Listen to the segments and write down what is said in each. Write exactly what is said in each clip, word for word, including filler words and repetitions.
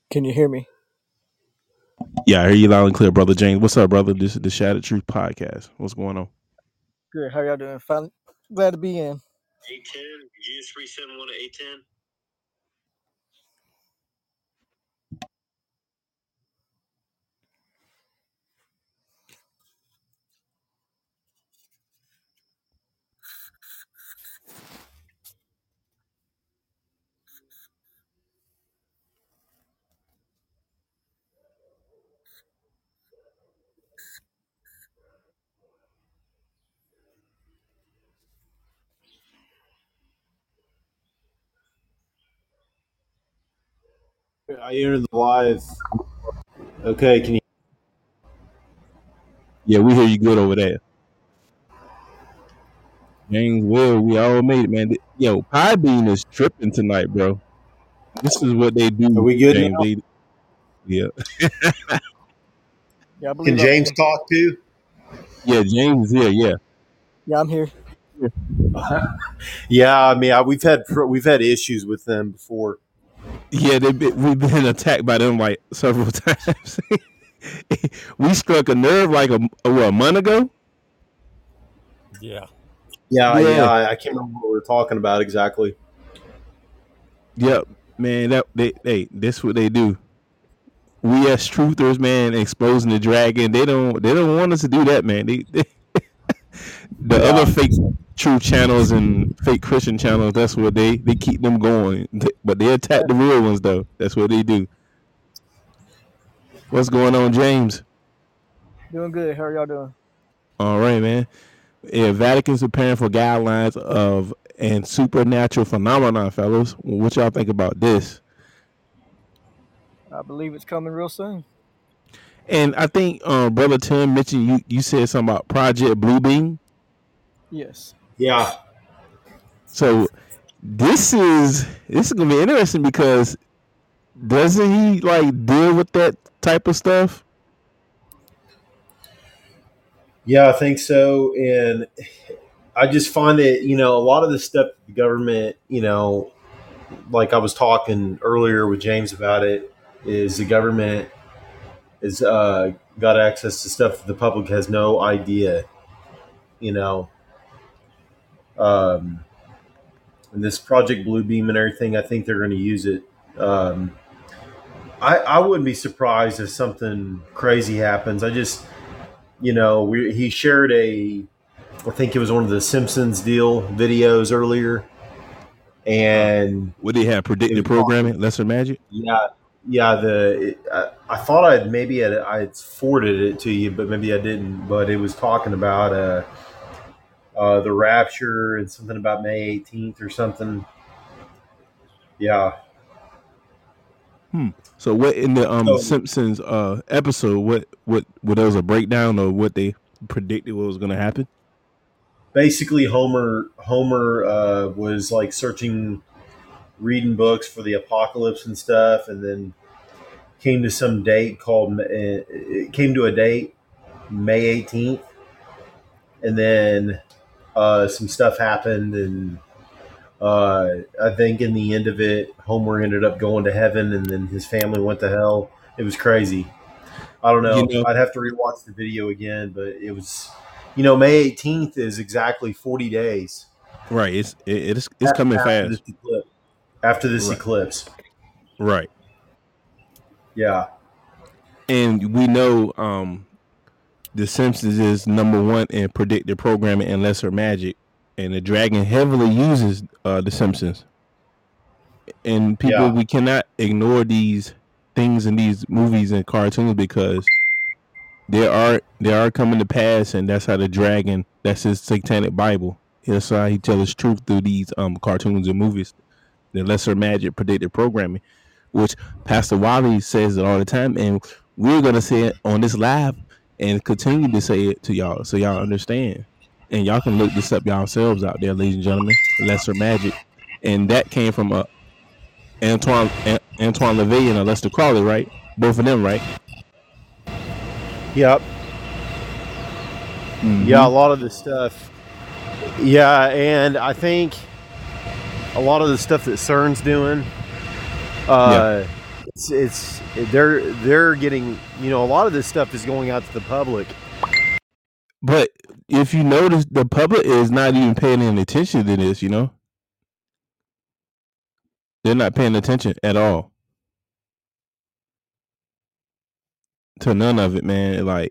Can you hear me? Yeah, I hear you loud and clear, brother James. What's up, brother? This is the Shattered Truth podcast. What's going on? Good. How y'all doing? Fine. Glad to be in. A ten, G three seven one to A ten. I entered the live. Okay, can you? Yeah, we hear you good over there. James Will, we all made it, man. Yo, Podbean is tripping tonight, bro. This is what they Are do, we good James. now? They, yeah, Yeah, I Can believe I'm James in. talk too? yeah, James is here. Yeah, Yeah, I'm here. Yeah, I mean, I, we've had we've had issues with them before. yeah. They been, we've been attacked by them like several times. We struck a nerve like a, a what, a month ago. Yeah. Yeah, yeah, Yeah, I, I can't remember what we were talking about exactly. yep, man. That they, they, that's what they do. We as truthers, man, exposing the dragon. They don't, they don't want us to do that, man. They, they the other Yeah, fake true channels and fake Christian channels, that's what they they keep them going. But they attack the real ones though. That's what they do. What's going on, James? Doing good. How are y'all doing? All right, man. Yeah, Vatican's preparing for guidelines of and supernatural phenomenon, fellows. What y'all think about this? I believe it's coming real soon. And I think uh, brother Tim mentioned you. You said something about Project Bluebeam. Yes. yeah, So this is this is gonna be interesting because doesn't he like deal with that type of stuff? yeah. I think so, and I just find it. You know, a lot of the stuff the government. You know, like I was talking earlier with James about it, is the government is uh, got access to stuff the public has no idea. You know, um, and this Project Bluebeam and everything, I think they're going to use it. Um, I, I wouldn't be surprised if something crazy happens. I just, you know, we, he shared a, I think it was one of the Simpsons deal videos earlier, and What they have it predictive was talking, programming, lesser magic. yeah, yeah. The it, I, I thought I'd maybe I'd, I'd forwarded it to you, but maybe I didn't. But it was talking about uh, uh, the rapture and something about May eighteenth or something. Yeah. Hmm. So what in the um So Simpsons uh episode? What what what there was a breakdown of what they predicted what was going to happen? basically, Homer Homer uh, was like searching, reading books for the apocalypse and stuff, and then came to some date called. It came to a date May eighteenth, and then uh, some stuff happened, and uh, I think in the end of it, Homer ended up going to heaven, and then his family went to hell. It was crazy. I don't You know. know, I'd have to rewatch the video again, but it was, you know, May eighteenth is exactly forty days right? It's it, it's it's coming after this fast. eclipse. After this Right, eclipse, right. yeah, And we know um the Simpsons is number one in predictive programming and lesser magic, and the Dragon heavily uses uh the Simpsons. And people, yeah, we cannot ignore these things in these movies and cartoons because they are they are coming to pass, and that's how the dragon, that's his satanic Bible. That's how he tells his truth through these um cartoons and movies. The lesser magic predictive programming, which Pastor Wally says it all the time, and we're gonna say it on this live and continue to say it to y'all so y'all understand. And y'all can look this up yourselves out there, ladies and gentlemen. Lesser magic, and that came from uh, Antoine An- Antoine LaVey and uh, Lester Crowley, right? Both of them, right? yep, yeah. A Mm-hmm. lot of the stuff, yeah, and I think a lot of the stuff that CERN's doing, Yeah. uh, it's it's they're they're getting, you know, a lot of this stuff is going out to the public. But if you notice, the public is not even paying any attention to this. You know, they're not paying attention at all to none of it, man. Like,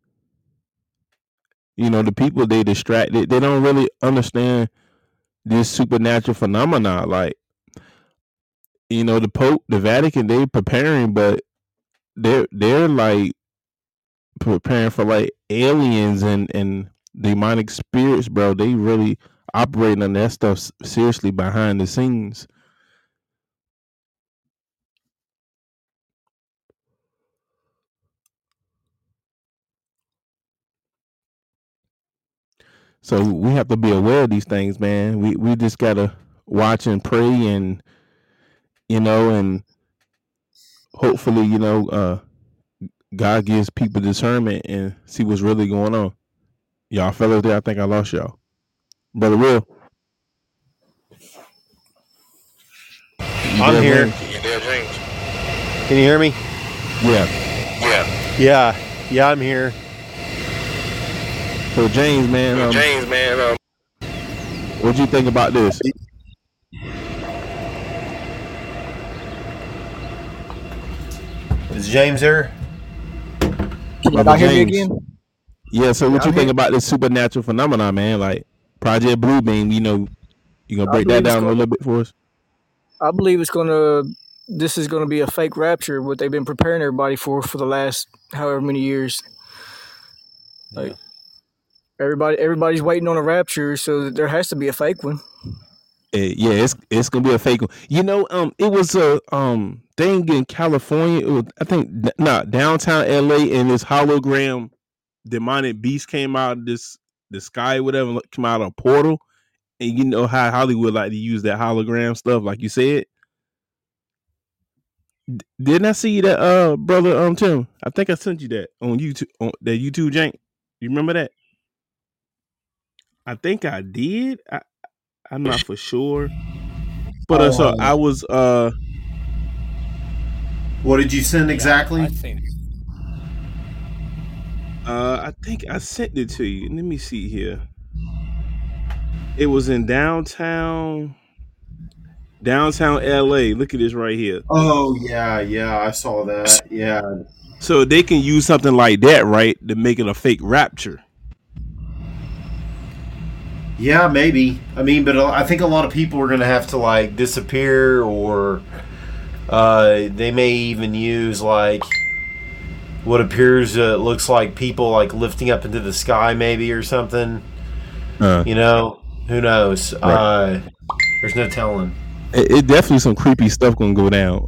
you know, the people, they distracted. They don't really understand this supernatural phenomena. Like, you know, the Pope, the Vatican, they preparing, but they're they're like preparing for like aliens and and demonic spirits, bro. They really operating on that stuff s- seriously behind the scenes. So we have to be aware of these things, man. We we just gotta watch and pray, and you know, and hopefully, you know, uh, God gives people discernment and see what's really going on. Y'all fellas there, I think I lost y'all. Brother Will, you I'm there, here. James? You there, James? Can you hear me? Yeah. Yeah. Yeah, yeah, I'm here. So James, man, um, James, man. Um, what'd you think about this? Is James there? Can y'all Brother not hear me James. again? Yeah. So Yeah, what you I'm think here. about this supernatural phenomenon, man? Like Project Bluebeam, you know, you gonna I break that believe it's down a going. little bit for us? I believe it's going to. This is going to be a fake rapture. What they've been preparing everybody for for the last however many years. Like everybody, everybody's waiting on a rapture, so there has to be a fake one. Eh, yeah, it's it's gonna be a fake one. You know, um, it was a um thing in California. It was, I think, d- nah, downtown L A, and this hologram demonic beast came out of this the sky, whatever, like, come out of a portal. And you know how Hollywood like to use that hologram stuff, like you said. D- Didn't I see that, uh, brother? Um, Tim, I think I sent you that on YouTube. On that YouTube jank. You remember that? I think I did. I, I'm not for sure, but uh, so Uh, I was uh. what did you send exactly? Uh, I think I sent it to you. Let me see here. It was in downtown, downtown L A. Look at this right here. Oh yeah, yeah, I saw that. Yeah, So they can use something like that, right, to make it a fake rapture. yeah, maybe. I mean, but I think a lot of people are gonna have to like disappear, or uh, they may even use like what appears uh, looks like people like lifting up into the sky, maybe, or something. Uh, You know, who knows? right. Uh, there's no telling. It, it definitely some creepy stuff gonna go down.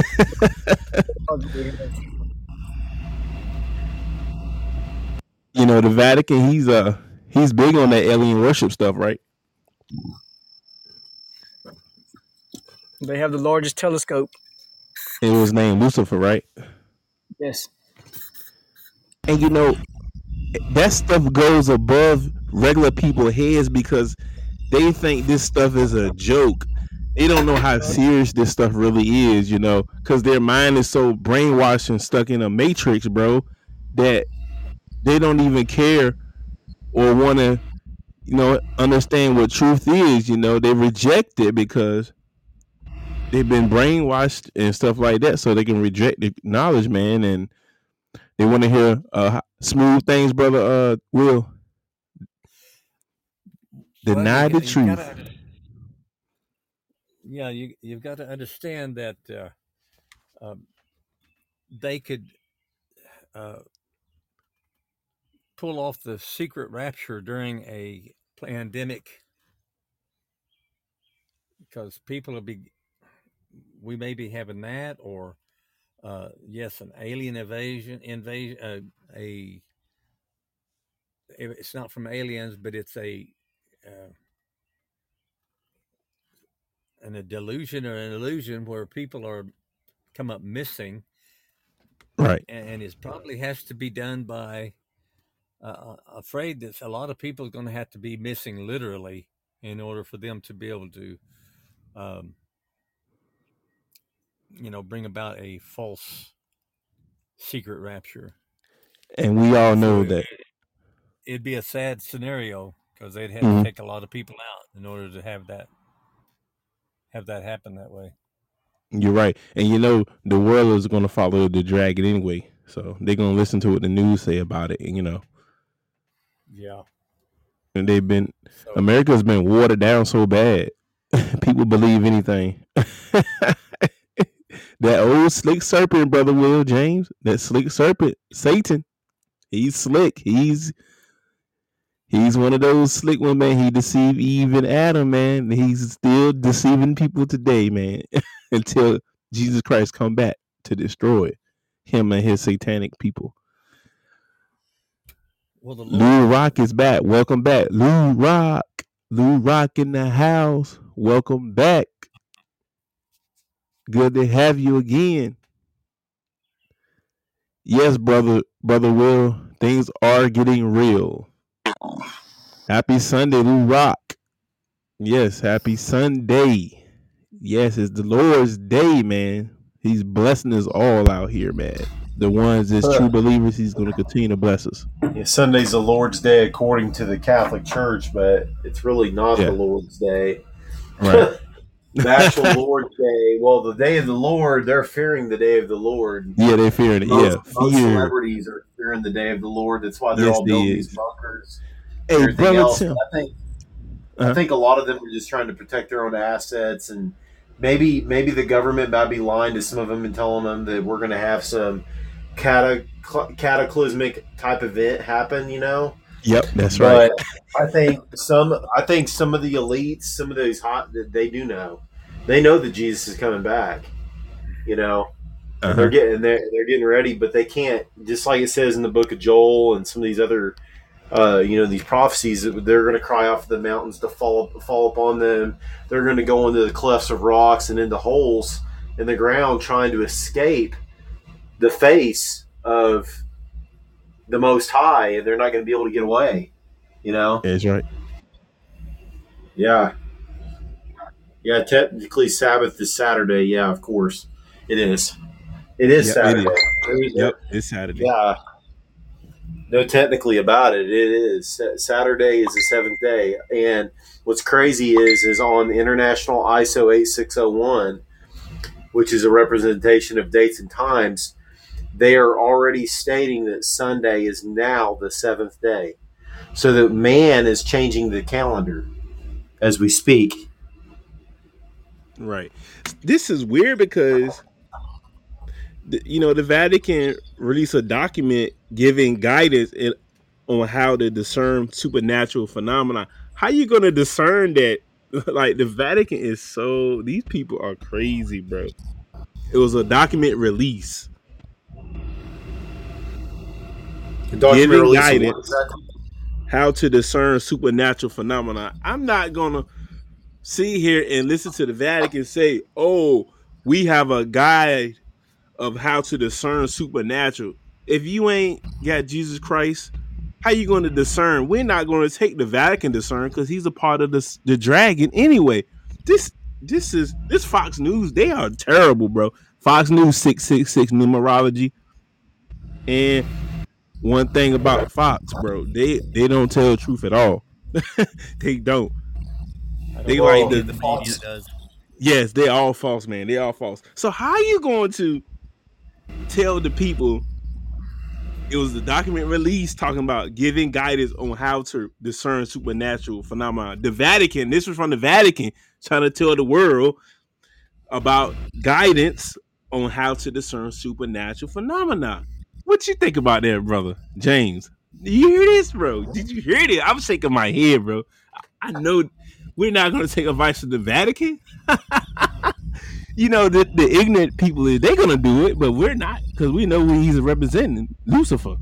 You know, the Vatican. He's uh he's big on that alien worship stuff, right? They have the largest telescope. It was named Lucifer, right? Yes. And you know that stuff goes above regular people's heads because they think this stuff is a joke. They don't know how serious this stuff really is, you know, because their mind is so brainwashed and stuck in a matrix, bro, that they don't even care or want to, you know, understand what truth is. You know, they reject it because they've been brainwashed and stuff like that, so they can reject the knowledge, man, and they want to hear uh, smooth things, brother. Uh, Will Well, deny you the got, you truth. gotta, yeah, you you've got to understand that uh, um, they could uh, pull off the secret rapture during a pandemic because people will be, we may be having that, or uh, yes, an alien invasion, invasion, uh, a, it's not from aliens, but it's a, uh, an, a delusion or an illusion where people are come up missing, Right. and, and it probably has to be done by uh, afraid that a lot of people are going to have to be missing literally in order for them to be able to um, you know, bring about a false secret rapture. And we all know So that. It'd be a sad scenario because they'd have Mhm. to take a lot of people out in order to have that have that happen that way. You're right. And you know, the world is going to follow the dragon anyway. So they're going to listen to what the news say about it. And, you know, Yeah. and they've been, So America's been watered down so bad. People believe anything. That old slick serpent, Brother Will James, that slick serpent, Satan, he's slick. He's he's one of those slick ones, man. He deceived Eve and Adam, man. He's still deceiving people today, man, until Jesus Christ come back to destroy him and his satanic people. well, the Lou Lord, Rock is back. Welcome back. Lou Rock. Lou Rock in the house. Welcome back. Good to have you again. Yes, brother, brother Will, things are getting real. Happy Sunday, Lou Rock. Yes, happy Sunday. Yes, it's the Lord's day, man. He's blessing us all out here, man. The ones that's true believers, he's going to continue to bless us. Yeah, Sunday's the Lord's Day according to the Catholic Church, but it's really not Yeah. the Lord's Day. Right. The actual Lord's Day. Well, the day of the Lord, they're fearing the day of the Lord. Yeah, they're fearing it. Most, Yeah, most fear. celebrities are fearing the day of the Lord. That's why they're Yes, all they building is. these bunkers. Hey, Everything brother else. Tim. I think Uh-huh. I think a lot of them are just trying to protect their own assets, and maybe maybe the government might be lying to some of them and telling them that we're going to have some catac- cataclysmic type event happen. You know. Yep, that's right. But I think some I think some of the elites, some of those hot, they do know. They know that Jesus is coming back. You know. And Uh-huh. they're getting they're, they're getting ready, but they can't. Just like it says in the book of Joel and some of these other, uh, you know, these prophecies, they're going to cry off the mountains to fall fall upon them. They're going to go into the clefts of rocks and into holes in the ground, trying to escape the face of the Most High, and they're not going to be able to get away. You know? That's right. Yeah. Yeah. Technically, Sabbath is Saturday. Yeah, of course, it is. It is Yep, Saturday. it is. Yep, it's Saturday. Yeah. No, technically about it, it is. Saturday is the seventh day, and what's crazy is, is on International I S O eighty-six oh one, which is a representation of dates and times. They are already stating that Sunday is now the seventh day, so that man is changing the calendar as we speak. Right. This is weird because, you know, the Vatican released a document giving guidance in, on how to discern supernatural phenomena. How you going to discern that? Like, the Vatican is so, these people are crazy, bro. It was a document release. The document giving release of guidance what exactly? how to discern supernatural phenomena. I'm not going to sit here and listen to the Vatican say, oh, we have a guide of how to discern supernatural. If you ain't got Jesus Christ, how you going to discern? We're not going to take the Vatican discern because he's a part of the, the dragon anyway. This this is this Fox News. They are terrible, bro. Fox News six six six numerology. And one thing about Fox, bro, they they don't tell the truth at all. They don't. They Well, like the, the Fox- media does. yes, they're all false, man. They're all false. So how are you going to tell the people? It was the document released talking about giving guidance on how to discern supernatural phenomena. The Vatican, this was from the Vatican, trying to tell the world about guidance on how to discern supernatural phenomena. What you think about that, brother James? Did you hear this, bro? Did you hear this? I'm shaking my head, bro. I know we're not going to take advice from the Vatican. You know, the, the ignorant people, they're going to do it, but we're not, because we know he's representing Lucifer.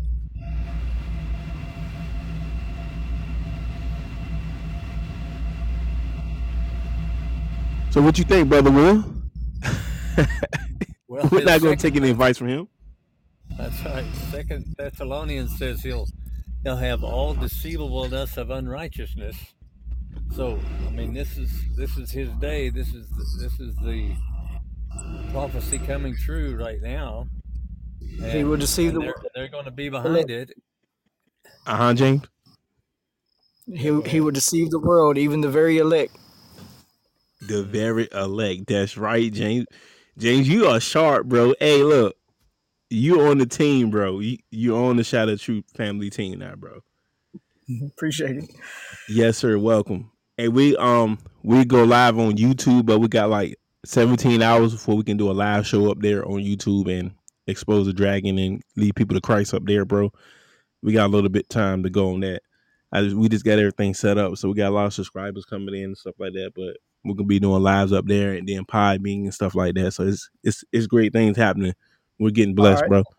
So what you think, Brother Will? Well, We're his not going to second- take any advice from him. That's right. Second Thessalonians says he'll he'll have all deceivableness of unrighteousness. So I mean, this is this is his day. This is this is the prophecy coming true right now. And, he will deceive the they're, world. they're going to be behind it. Uh huh, James. He Yeah, go he ahead. will deceive the world, even the very elect. The very elect. That's right, James. James, you are sharp, bro. Hey, look, you on the team, bro. You you on the Shadow Truth family team now, bro. Appreciate it. Yes, sir. Welcome. Hey, we um we go live on YouTube, but we got like seventeen hours before we can do a live show up there on YouTube and expose the dragon and lead people to Christ up there, bro. We got a little bit time to go on that. I just, we just got everything set up, so we got a lot of subscribers coming in and stuff like that. But we're gonna be doing lives up there and then Podbean and stuff like that. So it's it's it's great things happening. We're getting All blessed, right. bro.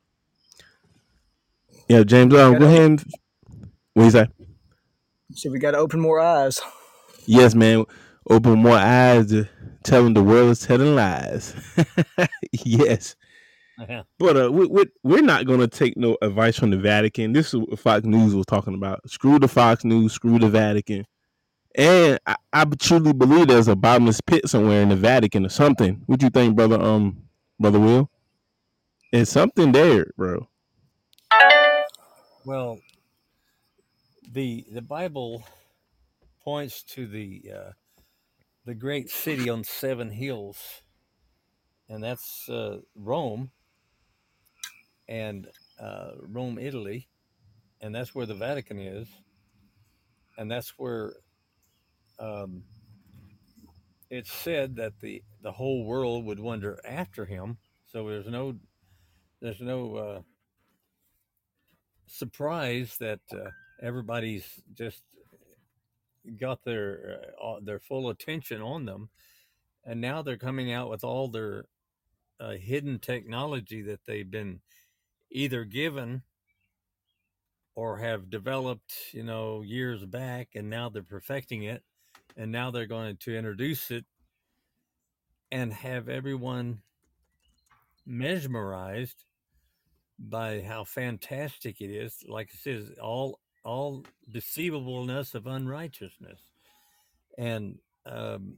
Yeah, James, We um, go gotta- ahead. And, what you say? So we got to open more eyes. Yes, man. Open more eyes to tell them the world is telling lies. Yes. Yeah. But uh, we, we, we're not going to take no advice from the Vatican. This is what Fox News was talking about. Screw the Fox News, screw the Vatican. And I, I truly believe there's a bottomless pit somewhere in the Vatican or something. What do you think, brother? Um, brother Will? It's something there, bro. Well, the the Bible points to the uh, the great city on seven hills, and that's uh, Rome, and uh, Rome, Italy, and that's where the Vatican is, and that's where um, it's said that the the whole world would wonder after him. So there's no there's no uh, surprise that uh, everybody's just got their uh, their full attention on them, and now they're coming out with all their uh, hidden technology that they've been either given or have developed, you know, years back, and now they're perfecting it, and now they're going to introduce it and have everyone mesmerized by how fantastic it is. Like it says, all all deceivableness of unrighteousness, and um,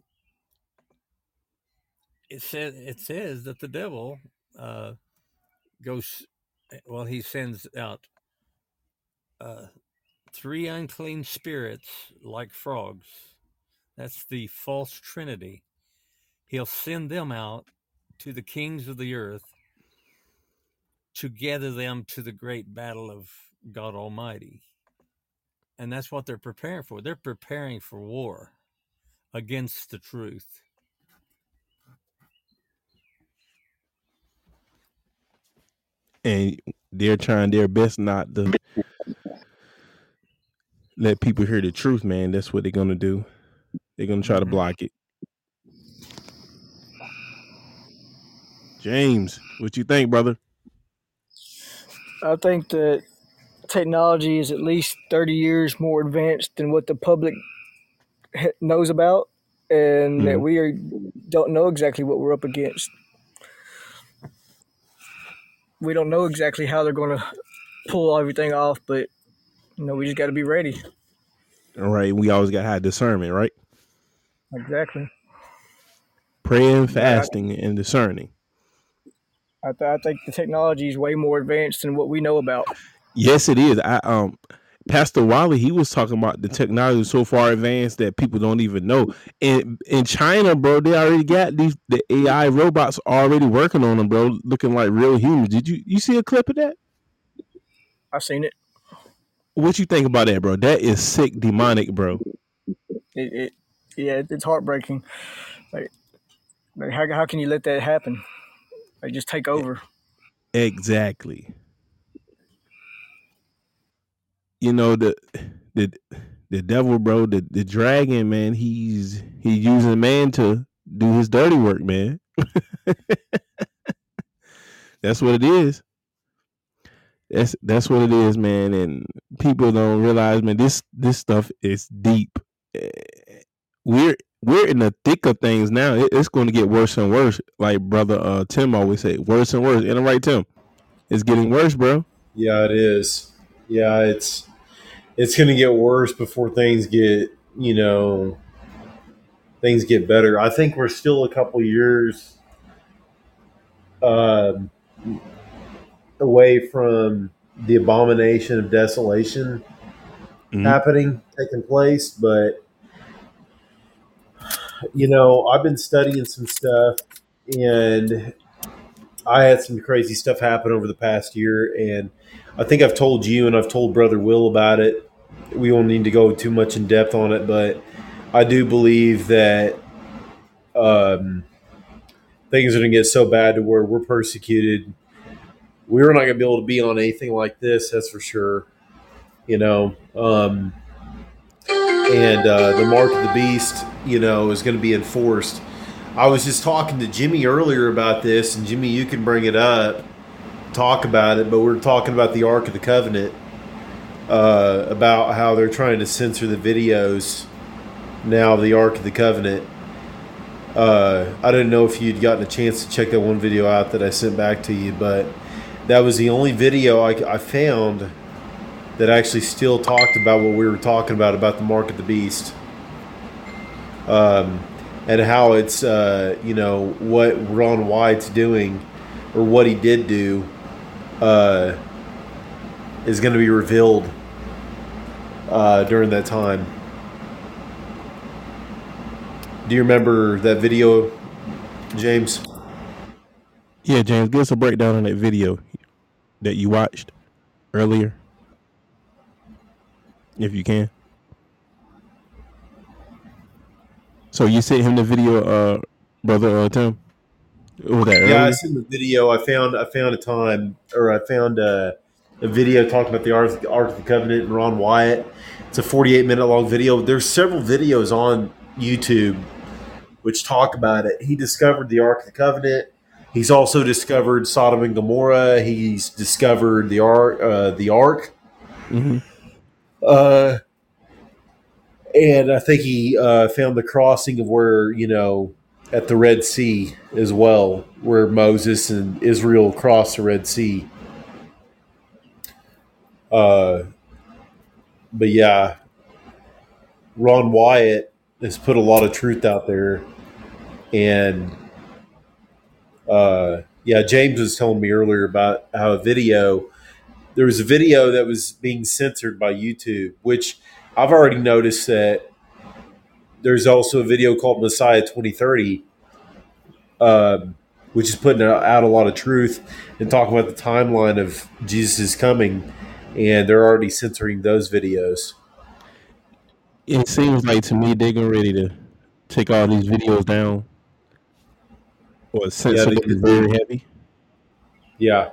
it says it says that the devil uh, goes, well, he sends out uh, three unclean spirits like frogs. That's the false trinity. He'll send them out to the kings of the earth to gather them to the great battle of God Almighty. And that's what they're preparing for. They're preparing for war against the truth. And they're trying their best not to let people hear the truth, man. That's what they're going to do. They're going to try mm-hmm. to block it. James, what you think, brother? I think that technology is at least thirty years more advanced than what the public knows about, and mm-hmm. that we are, don't know exactly what we're up against. We don't know exactly how they're going to pull everything off, but you know, we just got to be ready. All right, we always got to have discernment, right? Exactly. Praying, fasting, I, and discerning. I, th- I think the technology is way more advanced than what we know about. Yes, it is. I um, Pastor Wiley, he was talking about the technology is so far advanced that people don't even know. In in China, bro, they already got these the A I robots already working on them, bro, looking like real humans. Did you you see a clip of that? I've seen it. What you think about that, bro? That is sick, demonic, bro. It, it yeah, it's heartbreaking. Like, like how how can you let that happen? Like, just take over. Exactly. You know, the the the devil, bro, the, the dragon, man, he's he's using man to do his dirty work, man. That's what it is. That's that's what it is, man. And people don't realize, man, this this stuff is deep. We're we're in the thick of things now. It, it's going to get worse and worse. Like brother uh, Tim always say, worse and worse. Ain't it right, Tim? It's getting worse, bro. Yeah, it is. Yeah, it's it's going to get worse before things get, you know, things get better. I think we're still a couple years um, away from the abomination of desolation Mhm. happening, taking place. But, you know, I've been studying some stuff, and I had some crazy stuff happen over the past year. And I think I've told you and I've told Brother Will about it. We won't need to go too much in depth on it, but I do believe that um, things are going to get so bad to where we're persecuted. We're not going to be able to be on anything like this, that's for sure. You know, um, and uh, the mark of the beast, you know, is going to be enforced. I was just talking to Jimmy earlier about this, and Jimmy, you can bring it up, talk about it, but we're talking about the Ark of the Covenant, uh, about how they're trying to censor the videos now of the Ark of the Covenant. Uh, I didn't know if you'd gotten a chance to check that one video out that I sent back to you, but that was the only video I, I found that actually still talked about what we were talking about, about the mark of the beast. Um, and how it's, uh, you know, what Ron White's doing, or what he did do, uh, is going to be revealed uh, during that time. Do you remember that video, James? Yeah, James, give us a breakdown on that video that you watched earlier, if you can. So you sent him the video, uh, brother uh, Tim? Was that Yeah, I earlier? seen the video. I found I found a time, or I found a, a video talking about the Ark, Ark of the Covenant and Ron Wyatt. It's a forty-eight minute long video. There's several videos on YouTube which talk about it. He discovered the Ark of the Covenant. He's also discovered Sodom and Gomorrah. He's discovered the Ark. Uh, the Ark. Mm-hmm. Uh, and I think he uh, found the crossing of where, you know, at the Red Sea as well, where Moses and Israel crossed the Red Sea. Uh, but yeah, Ron Wyatt has put a lot of truth out there. And uh, yeah, James was telling me earlier about how a video, there was a video that was being censored by YouTube, which I've already noticed that there's also a video called Messiah twenty thirty, um, which is putting out a lot of truth and talking about the timeline of Jesus' coming, and they're already censoring those videos. It seems like to me they're getting ready to take all these videos down or censor Yeah, them they, very heavy. yeah,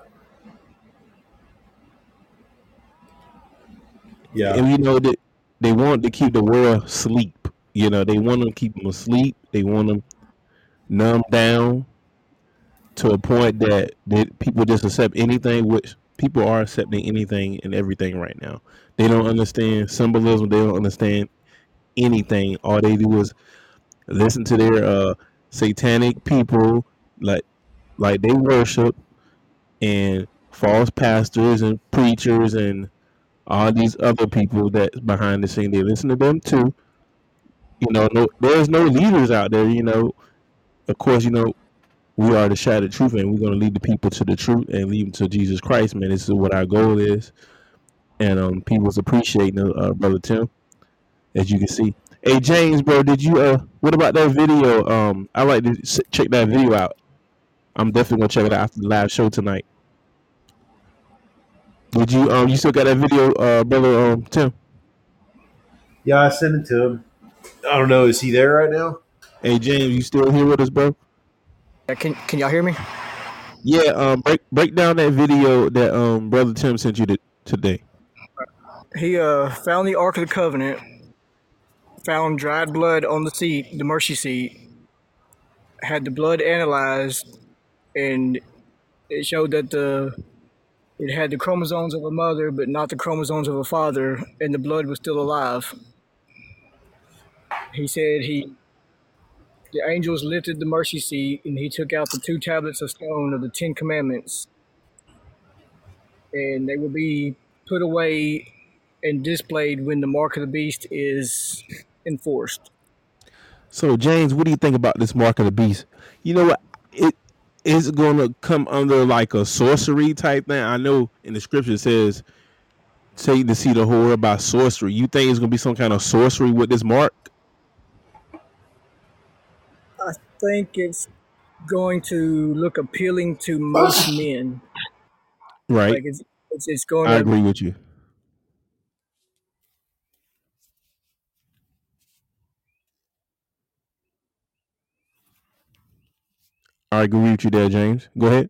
yeah, And you know that they want to keep the world asleep. You know, they want to keep them asleep. They want them numbed down to a point that, that people just accept anything, which people are accepting anything and everything right now. They don't understand symbolism. They don't understand anything. All they do is listen to their uh, satanic people, like like they worship, and false pastors and preachers and all these other people that's behind the scene. They listen to them too. You know, no, there's no leaders out there. You know, of course, you know we are the shattered truth, and we're going to lead the people to the truth and lead them to Jesus Christ. Man, this is what our goal is, and um, people's appreciating uh, brother Tim, as you can see. Hey James, bro, did you uh, what about that video? Um, I like to check that video out. I'm definitely gonna check it out after the live show tonight. Did you um, you still got that video, uh, brother um, Tim? yeah. I sent it to him. I don't know. Is he there right now? Hey James, you still here with us, bro? Yeah, can can y'all hear me? Yeah, um, break break down that video that um brother Tim sent you to, today. He uh found the Ark of the Covenant, found dried blood on the seat, the mercy seat, had the blood analyzed, and it showed that the it had the chromosomes of a mother, but not the chromosomes of a father, and the blood was still alive. He said he the angels lifted the mercy seat, and he took out the two tablets of stone of the Ten Commandments, and they will be put away and displayed when the mark of the beast is enforced. So James, what do you think about this mark of the beast? You know what? It is it going to come under like a sorcery type thing? I know in the scripture it says take the seed of horror by sorcery. You think it's going to be some kind of sorcery with this mark? I think it's going to look appealing to most men. Right. Like it's it's, it's going I to. agree with you. I agree with you there, James. Go ahead.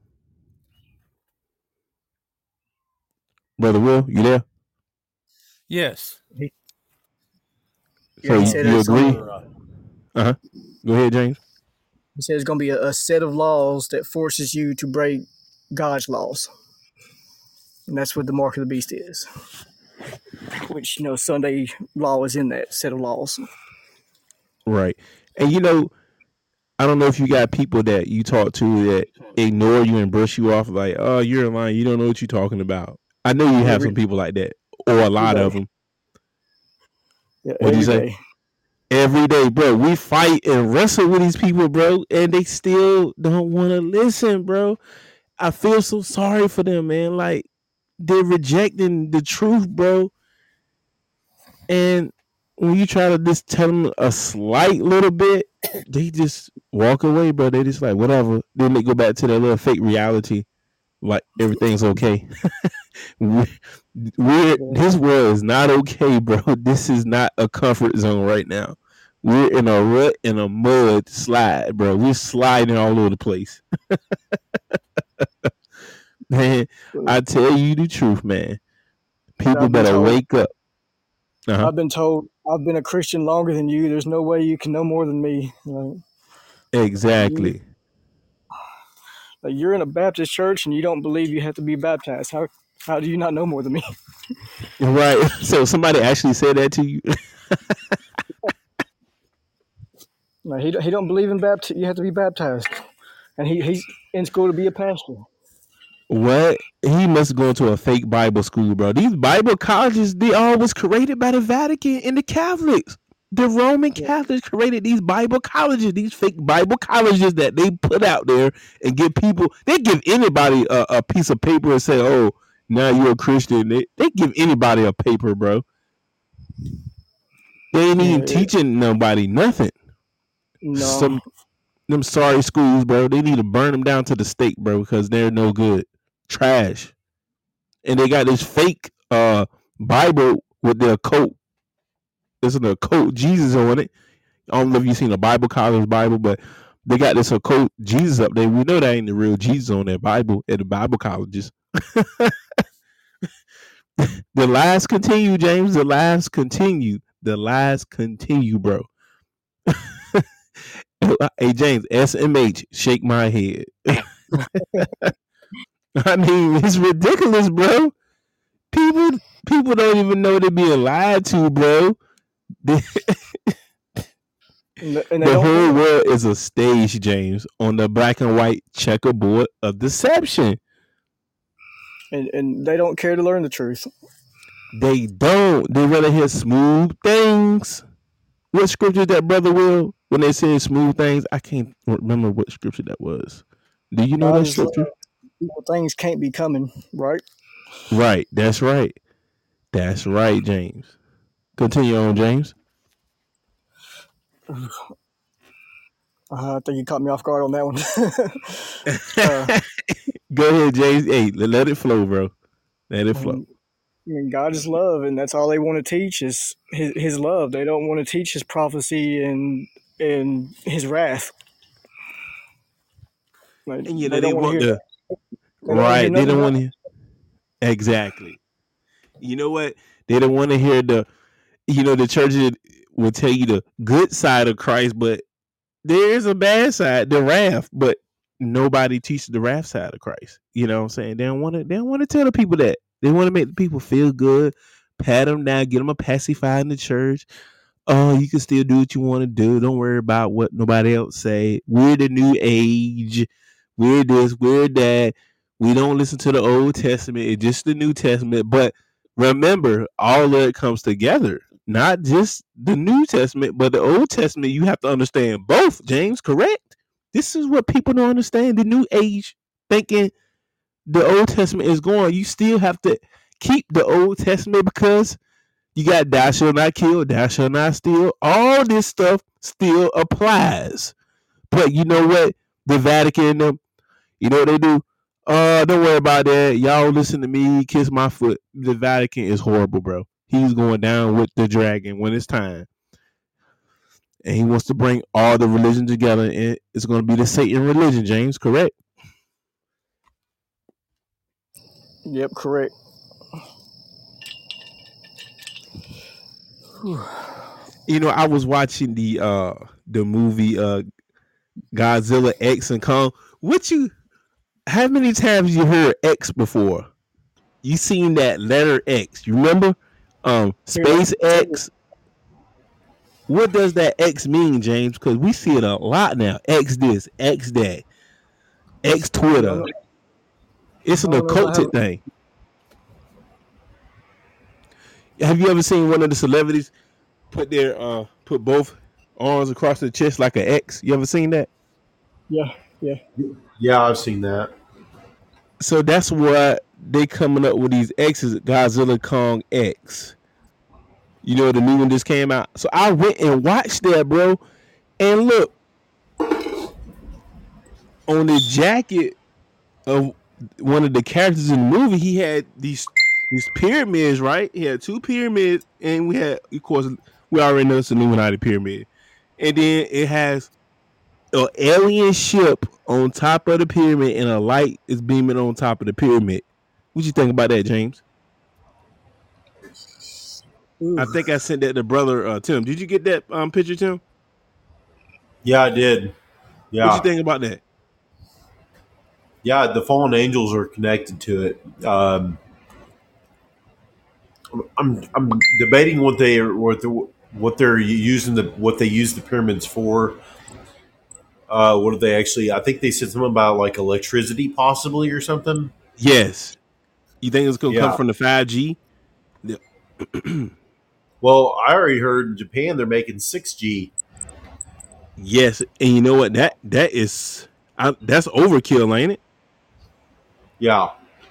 Brother Will, you there? Yes. He, So yeah, he you, said you it's agree? gonna- Uh huh. Go ahead, James. He said it's going to be a, a set of laws that forces you to break God's laws. And that's what the mark of the beast is. Which, you know, Sunday law is in that set of laws. Right. And you know, I don't know if you got people that you talk to that ignore you and brush you off like, oh, you're lying. You don't know what you're talking about. I know you have Every, some people like that, or a lot day. of them. Yeah, What do you every say? day. Every day, bro. We fight and wrestle with these people, bro, and they still don't want to listen, bro. I feel so sorry for them, man. Like, they're rejecting the truth, bro. And when you try to just tell them a slight little bit, they just walk away, bro. They just like, whatever. Then they go back to their little fake reality, like everything's okay. we're, we're, this world is not okay, bro. This is not a comfort zone right now. We're in a rut, in a mud slide, bro. We're sliding all over the place. Man, I tell you the truth, man. People better told, wake up. Uh-huh. I've been told I've been a Christian longer than you. There's no way you can know more than me. Like, exactly. You, like you're in a Baptist church and you don't believe you have to be baptized. How how do you not know more than me? Right. So somebody actually said that to you. No, he he don't believe in baptism. You have to be baptized, and he he's in school to be a pastor. What? He must go to a fake Bible school, bro. These Bible colleges, they all was created by the Vatican and the Catholics. The Roman Catholics created these Bible colleges, these fake Bible colleges that they put out there and give people. They give anybody a, a piece of paper and say, "Oh, now you're a Christian." They they give anybody a paper, bro. They ain't even yeah, teaching nobody nothing. No. Some them sorry schools, bro. They need to burn them down to the stake, bro, because they're no good. Trash. And they got this fake uh Bible with their coat. There's a coat Jesus on it. I don't know if you've seen a Bible college Bible, but they got this occult Jesus up there. We know that ain't the real Jesus on their Bible at the Bible colleges. The lies continue, James. The lies continue. The lies continue, bro. Hey, James, S M H, shake my head. I mean, it's ridiculous, bro. People people don't even know they're being lied to, bro. and and the whole world is a stage, James, on the black and white checkerboard of deception. And and they don't care to learn the truth. They don't. They rather hear smooth things. What scripture that Brother Will, when they say smooth things, I can't remember what scripture that was. Do you know God that scripture? Things can't be coming, right? Right. That's right. That's right, James. Continue on, James. Uh, I think you caught me off guard on that one. uh, Go ahead, James. Hey, let it flow, bro. Let it flow. I mean, God is love, and that's all they want to teach is his, his love. They don't want to teach his prophecy and and his wrath. Like, and you know, they, they, don't want to the right. They don't want to. Exactly. You know what? They don't want to hear the. You know, the church will tell you the good side of Christ, but there is a bad side, the wrath. But nobody teaches the wrath side of Christ. You know what I'm saying? They don't want to. They don't want to tell the people that. They want to make the people feel good, pat them down, get them a pacifier in the church. Oh, you can still do what you want to do. Don't worry about what nobody else say. We're the new age. We're this, we're that. We don't listen to the Old Testament. It's just the New Testament. But remember, all of it comes together. Not just the New Testament, but the Old Testament. You have to understand both, James, correct? This is what people don't understand. The new age thinking the Old Testament is gone. You still have to keep the Old Testament because you got thou shalt not kill, thou shalt not steal. All this stuff still applies. But you know what? The Vatican and them, you know what they do? Uh, don't worry about that. Y'all listen to me, kiss my foot. The Vatican is horrible, bro. He's going down with the dragon when it's time. And he wants to bring all the religion together, and it's going to be the Satan religion, James, correct? Yep, correct. You know, I was watching the uh the movie uh Godzilla X and Kong. What you how many times you heard X before? You seen that letter X. You remember? Um Space X. What does that X mean, James? Because we see it a lot now. X this, X that, X Twitter. It's an occulted thing. Have you ever seen one of the celebrities put their uh put both arms across their chest like an X? You ever seen that? Yeah, yeah. Yeah, I've seen that. So that's what they coming up with these X's, Godzilla Kong X. You know, the new one just came out. So I went and watched that, bro. And look, on the jacket of one of the characters in the movie, he had these these pyramids, right? He had two pyramids, and we had, of course, we already know it's the Illuminati pyramid. And then it has an alien ship on top of the pyramid, and a light is beaming on top of the pyramid. What you think about that, James? Ooh. I think I sent that to brother uh, Tim. Did you get that um, picture, Tim? Yeah, I did. Yeah. What you think about that? Yeah, the fallen angels are connected to it. Um, I'm I'm debating what they are what the, what they're using the what they use the pyramids for. Uh, what do they actually? I think they said something about like electricity, possibly, or something. Yes. You think it's gonna Yeah. come from the five G? Yeah. Well, I already heard in Japan they're making six G. Yes, and you know what? That that is I, that's overkill, ain't it? Yeah.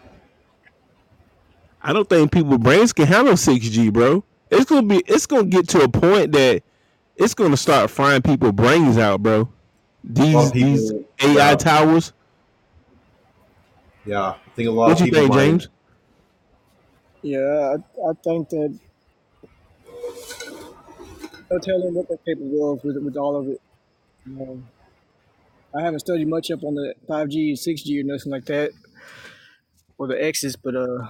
I don't think people's brains can handle six G, bro. It's gonna be it's gonna get to a point that it's gonna start frying people's brains out, bro. These people, these A I yeah. towers. Yeah, I think a lot what of people. What you think, James? Yeah, I, I think that they'll tell them what they're capable of with with all of it. Um, I haven't studied much up on the five G, six G, or nothing like that, or the X's, but uh,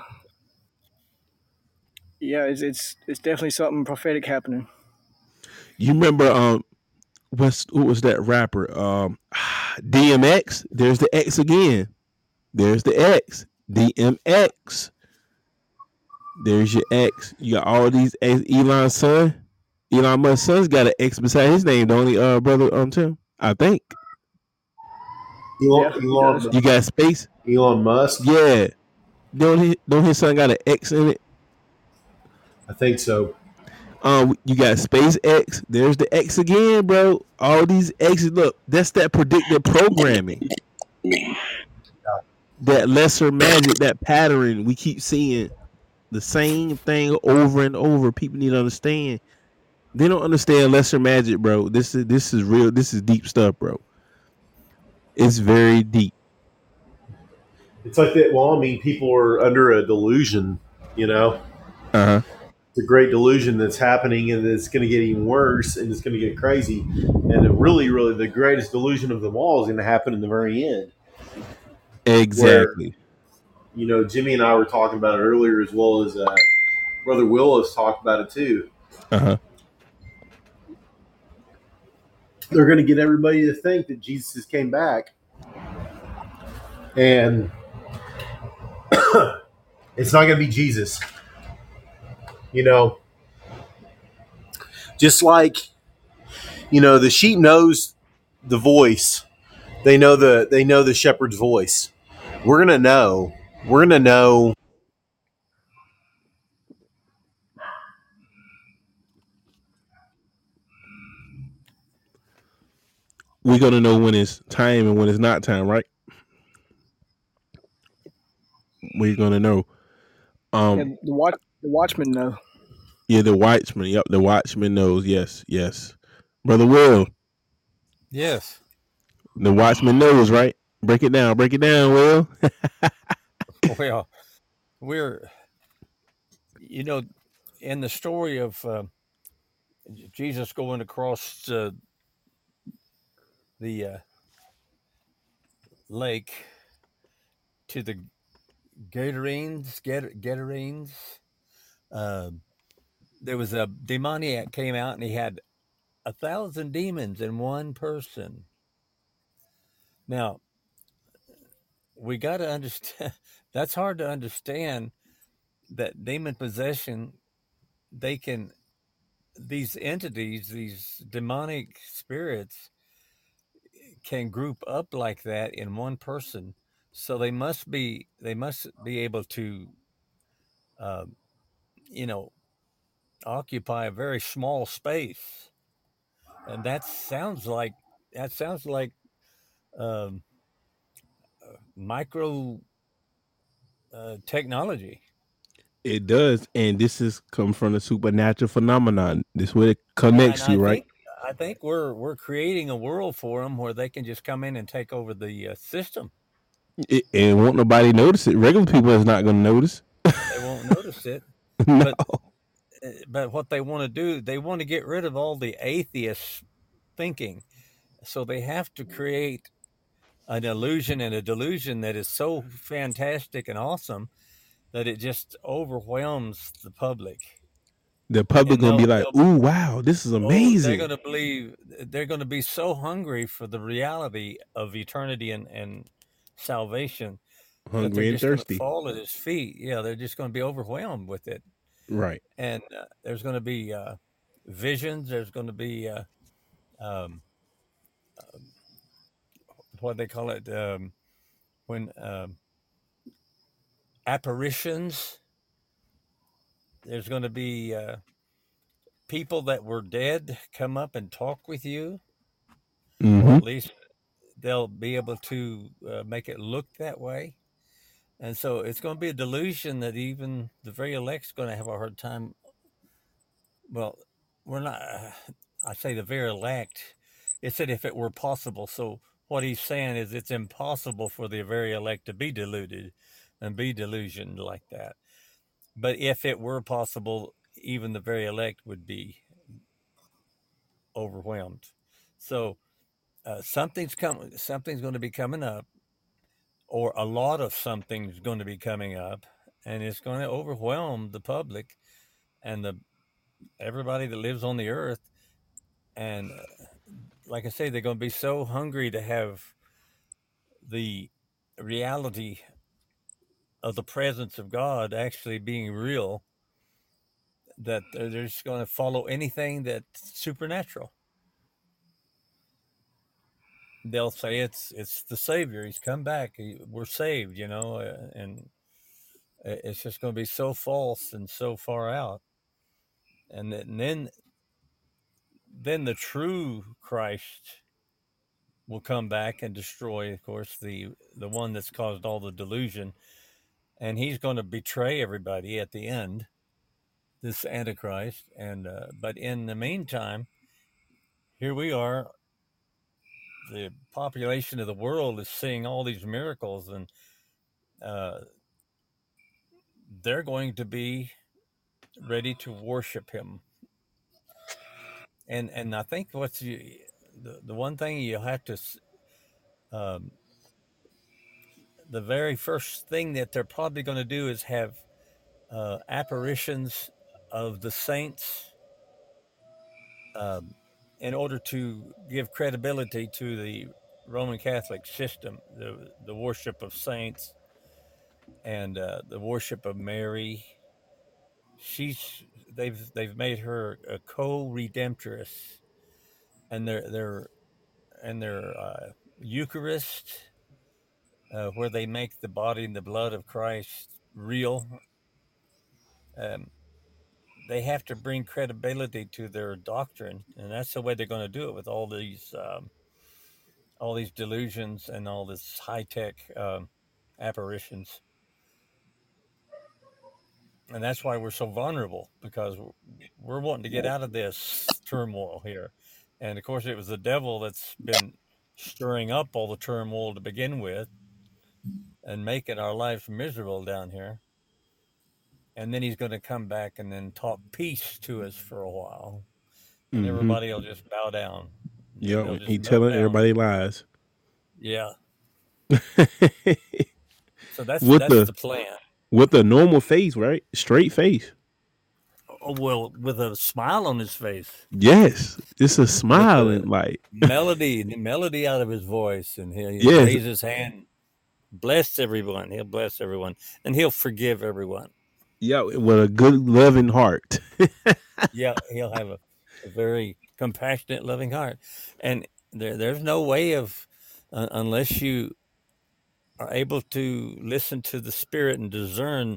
yeah, it's it's it's definitely something prophetic happening. You remember um, what's who was that rapper? Um, D M X. There's the X again. There's the X. D M X. There's your X. You got all these X. Elon's son. Elon Musk's son's got an X beside his name, don't he, uh, brother um Tim? I think. Elon, yeah, Elon, you got space? Elon Musk? Yeah. Don't he, don't his son got an X in it? I think so. Um, you got SpaceX. There's the X again, bro. All these X's. Look, that's that predictive programming. Yeah. That lesser magic, that pattern we keep seeing. The same thing over and over. People need to understand. They don't understand lesser magic, bro. This is this is real. This is deep stuff, bro. It's very deep. It's like that. Well, I mean, people are under a delusion, you know. Uh huh. It's a great delusion that's happening, and it's going to get even worse, and it's going to get crazy. And it really, really, the greatest delusion of them all is going to happen in the very end. Exactly. Where, you know, Jimmy and I were talking about it earlier, as well as uh, Brother Willis talked about it too. Uh huh. They're going to get everybody to think that Jesus came back, and it's not going to be Jesus. You know, just like, you know, the sheep knows the voice. They know the they know the shepherd's voice. We're gonna know. We're gonna know. we're gonna know when it's time and when it's not time, right? We're gonna know. Yeah, Um, the watch the Watchmen know. yeah, the Watchman. Yep, the Watchman knows. Yes, yes, brother Will. Yes. The Watchman knows, right? Break it down. Break it down, Will. Well, we're, you know, in the story of uh, Jesus going across uh, the uh, lake to the Gadarenes, Gad- Gadarenes, uh, there was a demoniac came out and he had a thousand demons in one person. Now, we got to understand that's hard to understand that demon possession, they can, these entities, these demonic spirits can group up like that in one person. So they must be, they must be able to, uh, you know, occupy a very small space. And that sounds like, that sounds like um, micro uh, technology. It does, and this is come from the supernatural phenomenon. This way it And connects I you, right? think I think we're we're creating a world for them where they can just come in and take over the uh, system. It, and won't nobody notice it. Regular people is not going to notice. They won't notice it, No. but uh, but what they want to do, they want to get rid of all the atheist thinking. So they have to create an illusion and a delusion that is so fantastic and awesome that it just overwhelms the public. The public And gonna they'll be like, they'll "Ooh, wow, this is oh, they're amazing." going to believe, they're going to be so hungry for the reality of eternity and, and salvation that they're Hungry and just going to thirsty. fall at his feet. Yeah, they're just going to be overwhelmed with it. Right. And uh, there's going to be uh, visions. There's going to be uh, um, what they call it um, when um, apparitions. There's going to be uh, people that were dead come up and talk with you, or Mm-hmm. at least they'll be able to uh, make it look that way. And so it's going to be a delusion that even the very elect's going to have a hard time. Well, we're not, uh, I say the very elect. It said if it were possible. So what he's saying is it's impossible for the very elect to be deluded and be delusioned like that. But if it were possible, even the very elect would be overwhelmed. So uh, something's coming, something's going to be coming up, or a lot of something's going to be coming up, and it's going to overwhelm the public and the everybody that lives on the earth. And uh, like I say, they're going to be so hungry to have the reality of the presence of God actually being real that they're just going to follow anything that's supernatural. They'll say it's it's the Savior. He's come back. He, we're saved, you know, uh, and it's just going to be so false and so far out. And then, and then then the true Christ will come back and destroy, of course, the the one that's caused all the delusion, and he's going to betray everybody at the end, this Antichrist. And uh, but in the meantime, here we are. The population of the world is seeing all these miracles, and uh, they're going to be ready to worship him. And and I think what's you, the the one thing you have to um, the very first thing that they're probably going to do is have uh, apparitions of the saints um, in order to give credibility to the Roman Catholic system, the the worship of saints and uh, the worship of Mary. She's they've they've made her a co-redemptress, and their their and their uh, Eucharist, uh, where they make the body and the blood of Christ real. Um, they have to bring credibility to their doctrine, and that's the way they're going to do it with all these um, all these delusions and all this high tech um, apparitions. And that's why we're so vulnerable, because we're wanting to get out of this turmoil here. And of course, it was the devil that's been stirring up all the turmoil to begin with and making our lives miserable down here. And then he's going to come back and then talk peace to us for a while. And Mm-hmm. everybody will just bow down. Yeah, They'll just he melt telling down. everybody lies. Yeah. So that's With that's the- the plan. With a normal face, right? Straight face. Oh, well, with a smile on his face, Yes, it's a smile the- and like melody, the melody out of his voice, and he'll, he'll Yes. raise his hand, bless everyone. He'll bless everyone, and he'll forgive everyone. yeah, with a good loving heart. Yeah, he'll have a, a very compassionate, loving heart, and there, there's no way of uh, unless you are able to listen to the Spirit and discern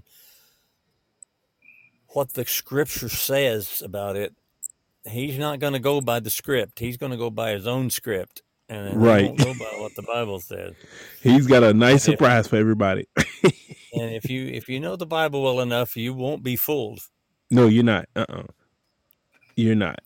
what the Scripture says about it. He's not going to go by the script. He's going to go by his own script, and Right. he won't go by what the Bible says. He's got a nice And if- surprise for everybody. And if you if you know the Bible well enough, you won't be fooled. No, you're not. Uh-uh. You're not.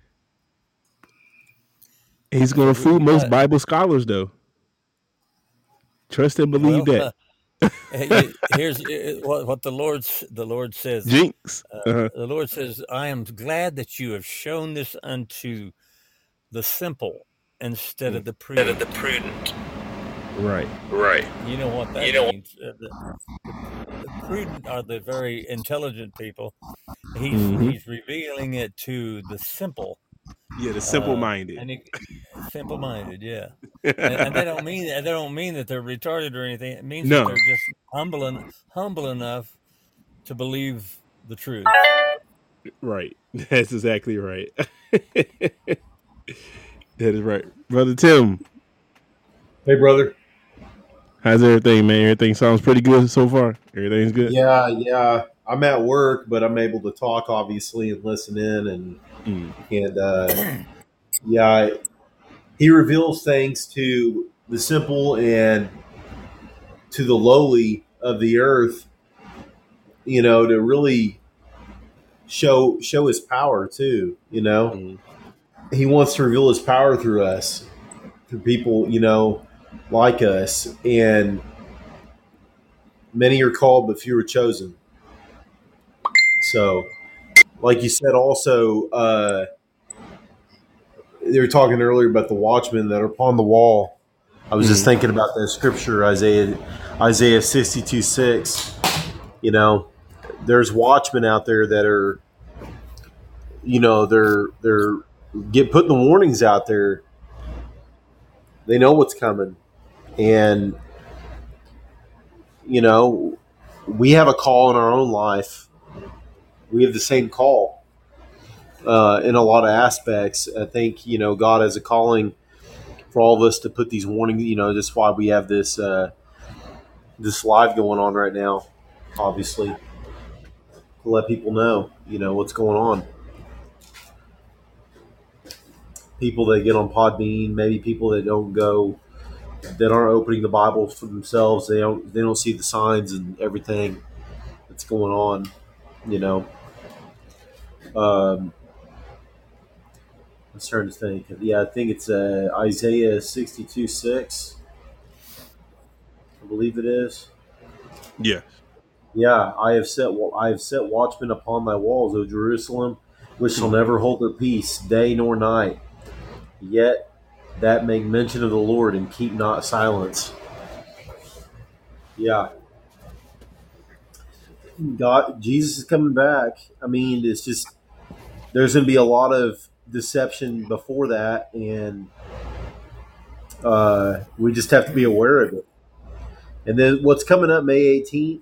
He's going to We- fool we most got- Bible scholars, though. Trust and believe Well, that. uh, hey, here's uh, what what the Lord's the Lord says. Jinx. Uh-huh. The Lord says, "I am glad that you have shown this unto the simple instead of the prudent." the prudent. Right. Right. You know what that You know- means? Uh, the, the, the prudent are the very intelligent people. He's Mhm. he's revealing it to the simple. Yeah, the simple-minded. Uh, and he, simple-minded, yeah. and, and they don't mean they don't mean that they're retarded or anything. It means No. that they're just humble and humble enough to believe the truth. Right. That's exactly right. That is right. Brother Tim, Hey, brother. how's everything, man? Everything sounds pretty good so far. Everything's good? Yeah, yeah. I'm at work, but I'm able to talk, obviously, and listen in. And, Mm. and uh, yeah, he reveals things to the simple and to the lowly of the earth, you know, to really show show his power, too, you know. Mm. He wants to reveal his power through us, through people, you know, like us. And many are called, but few are chosen. So, like you said, also, uh, they were talking earlier about the watchmen that are upon the wall. I was just Mhm. thinking about that scripture, Isaiah, Isaiah sixty-two six. You know, there's watchmen out there that are, you know, they're they're get putting the warnings out there. They know what's coming, and you know, we have a call in our own life. We have the same call uh, in a lot of aspects. I think, you know, God has a calling for all of us to put these warnings. You know, that's why we have this uh, this live going on right now. Obviously, to let people know, you know, what's going on. People that get on Podbean, maybe people that don't go, that aren't opening the Bible for themselves. They don't they don't see the signs and everything that's going on. You know. Um, I'm starting to think. Yeah, I think it's uh, Isaiah sixty-two six. I believe it is. Yeah. Yeah, I have set I have set watchmen upon thy walls, O Jerusalem, which shall never hold their peace, day nor night. Yet that make mention of the Lord and keep not silence. Yeah. God, Jesus is coming back. I mean, it's just there's going to be a lot of deception before that, and uh, we just have to be aware of it. And then what's coming up May eighteenth?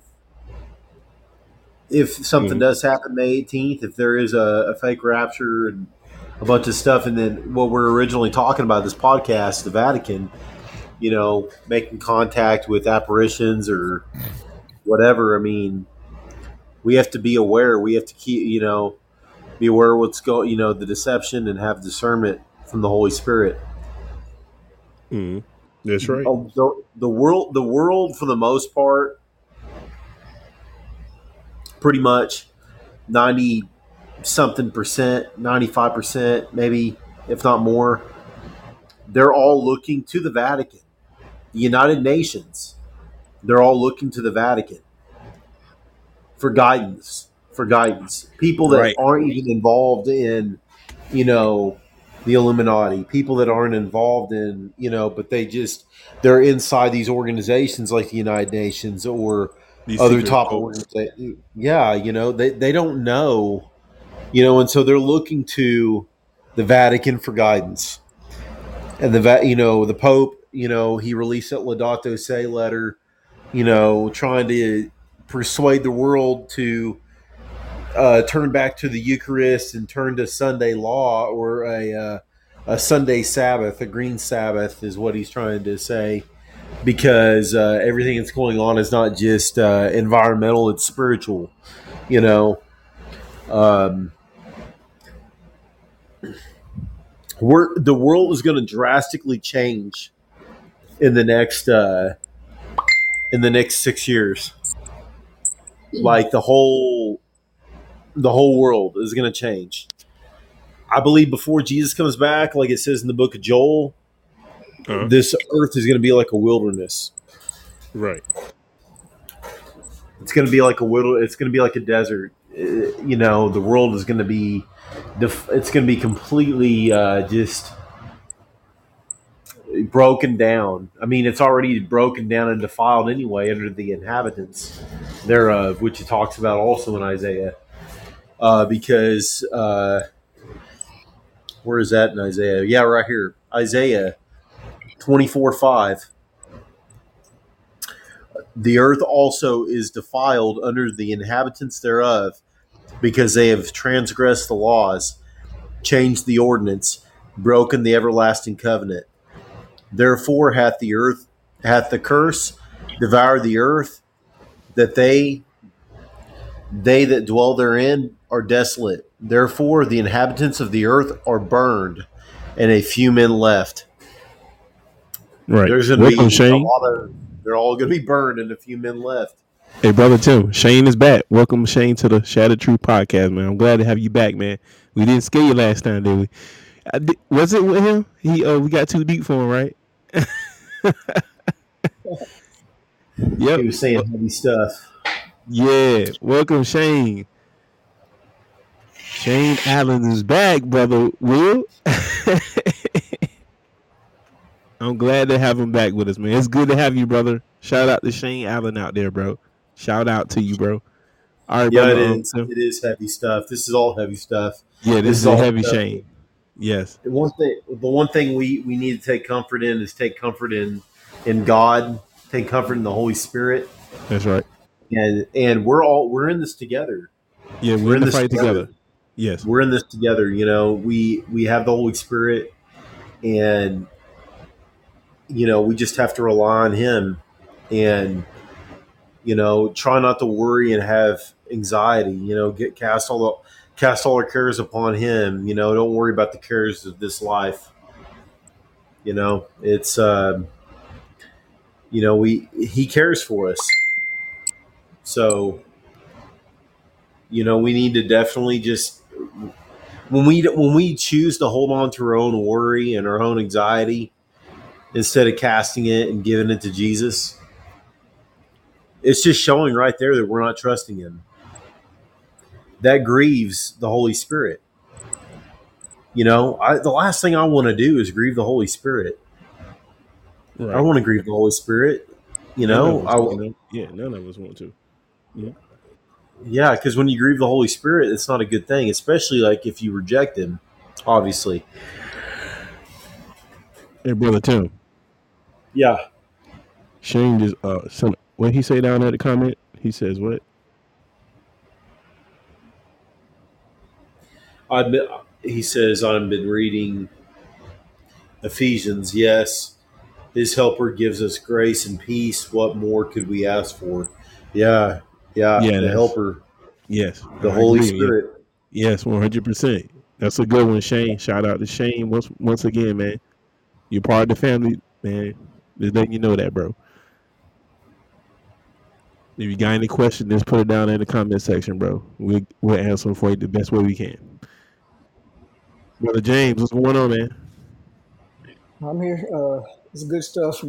If something Mhm. does happen May eighteenth, if there is a, a fake rapture and a bunch of stuff, and then what we're originally talking about this podcast, the Vatican, you know, making contact with apparitions or whatever. I mean, we have to be aware. We have to keep, you know, be aware of what's going, you know, the deception, and have discernment from the Holy Spirit. Mm, that's right. Oh, the, the world, the world for the most part, pretty much ninety something percent, ninety-five percent, maybe if not more, they're all looking to the Vatican, the United Nations. They're all looking to the Vatican for guidance, for guidance. People that Right. aren't even involved in, you know, the Illuminati, people that aren't involved in, you know, but they just, they're inside these organizations like the United Nations or These other secret top cults. organizations. Yeah, you know, they, they don't know, you know, and so they're looking to the Vatican for guidance. And the, Va- you know, the Pope, you know, he released that Laudato Si letter, you know, trying to persuade the world to uh, turn back to the Eucharist and turn to Sunday law or a uh, a Sunday Sabbath, a green Sabbath is what he's trying to say, because uh, everything that's going on is not just uh, environmental; it's spiritual. You know, um, we're, the world is going to drastically change in the next uh, in the next six years. Like the whole the whole world is going to change. I believe before Jesus comes back, like it says in the book of Joel, Uh-huh. this earth is going to be like a wilderness. Right. It's going to be like a wild. It's going to be like a desert. Uh, you know, the world is going to be. Def- it's going to be completely uh, just broken down. I mean, it's already broken down and defiled anyway under the inhabitants thereof, which it talks about also in Isaiah. Uh, because uh, where is that in Isaiah? Yeah, right here, Isaiah twenty-four five. The earth also is defiled under the inhabitants thereof, because they have transgressed the laws, changed the ordinance, broken the everlasting covenant. Therefore hath the earth hath the curse devoured the earth, that they they that dwell therein are desolate. Therefore the inhabitants of the earth are burned, and a few men left. Right. There's going to Welcome, be a Shane. lot of. They're all going to be burned, and a few men left. Hey, brother Tim, Shane is back. Welcome, Shane, to the Shattered Truth podcast, man. I'm glad to have you back, man. We didn't scare you last time, did we? I did, was it with him? He, uh, we got too deep for him, right? Yep. He was saying heavy stuff. Yeah. Welcome, Shane. Shane Allen is back, brother Will. I'm glad to have him back with us, man. It's good to have you, brother. Shout out to Shane Allen out there, bro. Shout out to you, bro. All right, Yeah, brother. it Um, is. Tim. It is heavy stuff. This is all heavy stuff. Yeah, this, This is is a all heavy stuff. Shane. Yes. The one thing, the one thing we, we need to take comfort in is take comfort in in God, take comfort in the Holy Spirit, That's right. and and we're all we're in this together. Yeah, we're, We're in in the this fight together. together. Yes. We're in this together. You know, we we have the Holy Spirit, and you know we just have to rely on Him, and you know try not to worry and have anxiety. You know, get cast all the cast all our cares upon Him. You know, don't worry about the cares of this life. You know, it's uh, you know we He cares for us, so you know we need to definitely just when we when we choose to hold on to our own worry and our own anxiety instead of casting it and giving it to Jesus, it's just showing right there that we're not trusting Him. That grieves the Holy Spirit. You know, I, the last thing I want to do is grieve the Holy Spirit. Right. I don't want to grieve the Holy Spirit. You None know, of us, I, you know? Yeah, none of us want to. Yeah. yeah, because when you grieve the Holy Spirit, it's not a good thing, especially like if you reject Him. Obviously, Hey, brother Tim. yeah. Shane just uh, some, what he say down at the comment? He says what? I've been, he says I've been reading Ephesians. Yes, His Helper gives us grace and peace. What more could we ask for? Yeah, yeah. Yeah, The that's, Helper, yes. the I Holy agree. Yeah. Spirit. Yes, one hundred percent. That's a good one, Shane. Shout out to Shane once once again, man. You're part of the family. man. Just letting you know that, bro. If you got any questions, just put it down in the comment section, bro. We we'll answer them for you the best way we can. Brother James, what's going on, man? I'm here. Uh, it's good stuff.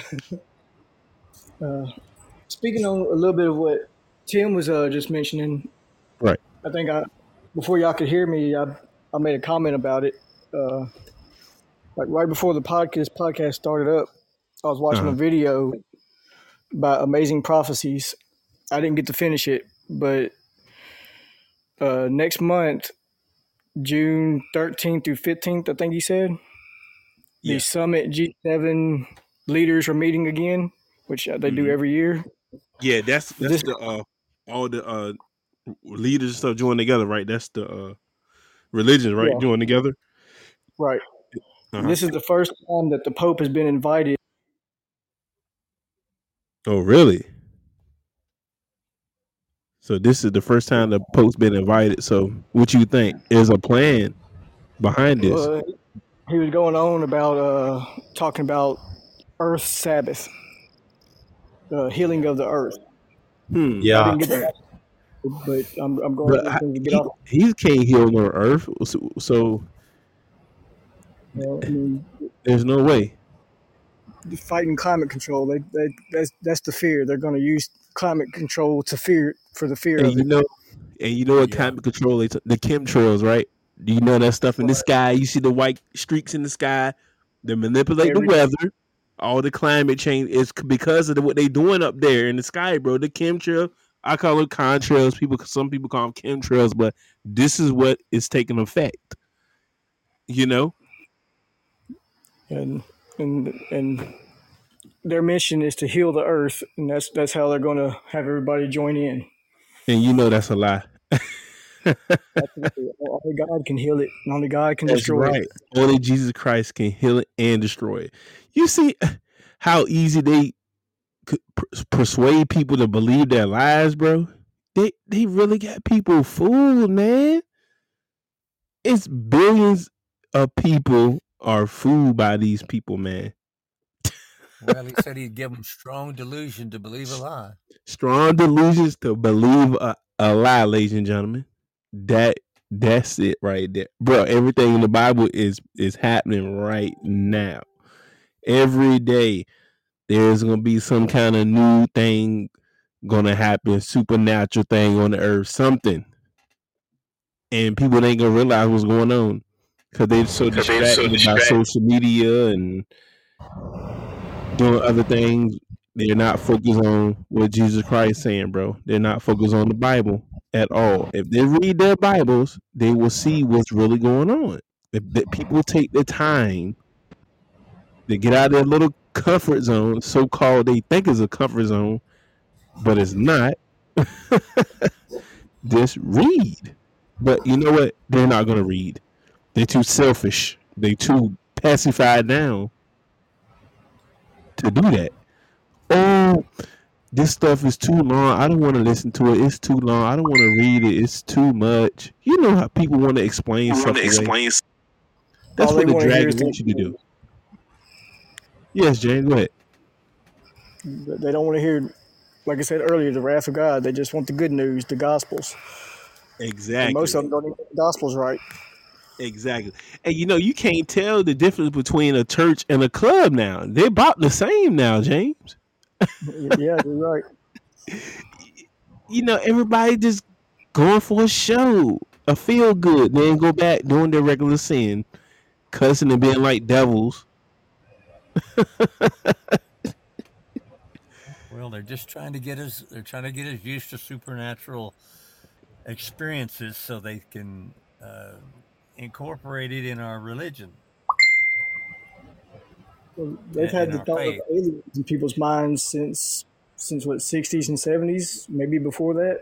uh, speaking on a little bit of what Tim was uh, just mentioning, Right. I think I before y'all could hear me, I I made a comment about it. Uh, like right before the podcast podcast started up, I was watching Uh-huh. a video about Amazing Prophecies. I didn't get to finish it, but uh, next month, June thirteenth through fifteenth, I think he said, Yeah. the Summit G seven leaders are meeting again, which they do Mhm. every year. Yeah, that's that's This- the uh all the uh leaders and stuff join together, right? That's the uh religions, right? Yeah. Join together. Right. Uh-huh. This is the first time that the Pope has been invited. Oh, really? So this is the first time the Pope's been invited. So what you think? Is a plan behind this? Uh, he was going on about uh, talking about Earth Sabbath, the healing of the Earth. Hmm. I Yeah. didn't get that, but I'm, I'm going But I- to get he, off. he can't heal on Earth, so, so Uh, I mean, there's no way. fighting climate control. They, they that's that's the fear. They're going to use climate control to fear for the fear And of you it. know, and you know what Yeah. climate control? They t- the chemtrails, right? Do you know that stuff in the sky? You see the white streaks in the sky. They manipulate Every- the weather. All the climate change is c- because of the, what they doing up there in the sky, bro. The chemtrail. I call them contrails. People, some people call them chemtrails, but this is what is taking effect. You know, and and and their mission is to heal the Earth, and that's that's how they're going to have everybody join in. and you know that's a lie. Absolutely. Only God can heal it, and only God can That's destroy right. it. Only Jesus Christ can heal it and destroy it. You see how easy they could per- persuade people to believe their lies, bro? They they really got people fooled, man. It's billions of people are fooled by these people, man. Well, he said he'd give them strong delusion to believe a lie. Strong delusions to believe a, a lie, ladies and gentlemen. That that's it right there, bro. Everything in the Bible is is happening right now. Every day there's gonna be some kind of new thing gonna happen, supernatural thing on the earth, something, and people ain't gonna realize what's going on because they're so distracted so by distracted. social media and doing other things. They're not focused on what Jesus Christ is saying, bro. They're not focused on the Bible at all. If they read their Bibles, they will see what's really going on. If, if people take the time to get out of their little comfort zone, so called they think is a comfort zone, but it's not. Just read. But you know what? They're not going to read. They're too selfish. They're too pacified down to do that. Oh, this stuff is too long. I don't want to listen to it. It's too long. I don't want to read it. It's too much. You know how people want to explain stuff away. Explain. That's All what they the wanna hear dragon is the- wants you to do. Yes, James, go ahead. They don't want to hear, like I said earlier, the wrath of God. They just want the good news, the Gospels. Exactly. And most of them don't even get the Gospels right. Exactly. And you know, you can't tell the difference between a church and a club now. They're about the same now, James. Yeah, you're right. You know, everybody just going for a show, a feel good, then go back doing their regular sin, cussing and being like devils. Well, they're just trying to get us. They're trying to get us used to supernatural experiences so they can uh, incorporate it in our religion. Well, they've In- had in the our thought faith. of aliens in people's minds since since what sixties and seventies, maybe before that.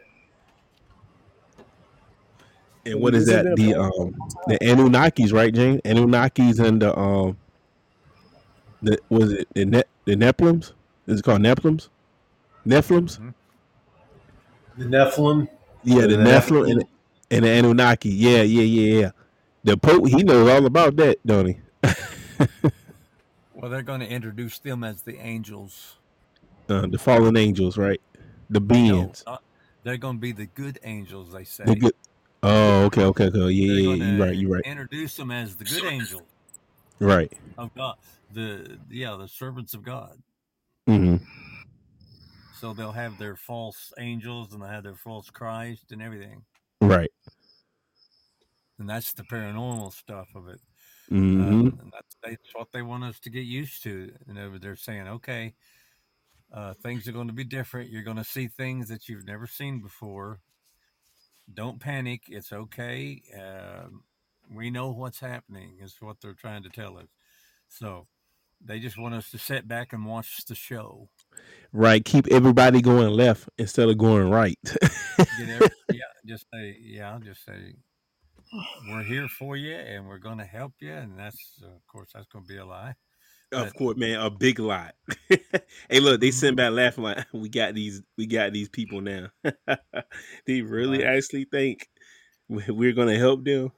And what is This has that? been a The problem. um the Anunnakis, right, James? Anunnakis and the um the was it the ne- the Nephilims? Is it called Nephilims? Nephilims? The Nephilim. Yeah, the The Nephilim and, Nephilim. and the Anunnaki. Yeah, yeah, yeah, yeah. The Pope, he knows all about that, don't he? Well, they're going to introduce them as the angels. Uh, the fallen angels, right? The No, beings. not, they're going to be the good angels. They say The good. Oh, okay, okay, okay. Yeah, they're yeah, going yeah. You right. to You right. introduce them as the good angels Right. of God. The yeah, the servants of God. Hmm. So they'll have their false angels and they'll have their false Christ and everything. Right. And that's the paranormal stuff of it. Hmm. Um, and that's, that's what they want us to get used to. And they're, they're saying, okay, uh, things are going to be different. You're going to see things that you've never seen before. Don't panic. It's okay. Um, we know what's happening, is what they're trying to tell us. So they just want us to sit back and watch the show. Right. Keep everybody going left instead of going right. Get every, yeah, just say, yeah, just say, we're here for you and we're going to help you. And that's, uh, of course, that's going to be a lie. Of But course, man, a big lot. Hey, look, they Mhm. sent back laughing like we got these, we got these people now. They really Right. actually think we- we're gonna help them.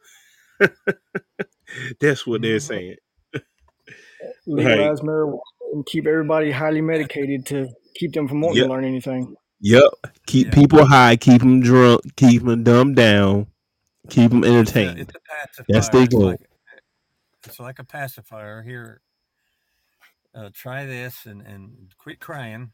That's what they're Mhm. saying. Right. Legalize marijuana and keep everybody highly medicated to keep them from wanting Yep. to learn anything. Yep. Keep Yeah. people high. Keep them drunk. Keep them dumbed down. Keep them It's a, entertained. it's a pacifier. That's their It's goal. like, it's like a pacifier. Here, uh, try this and, and quit crying.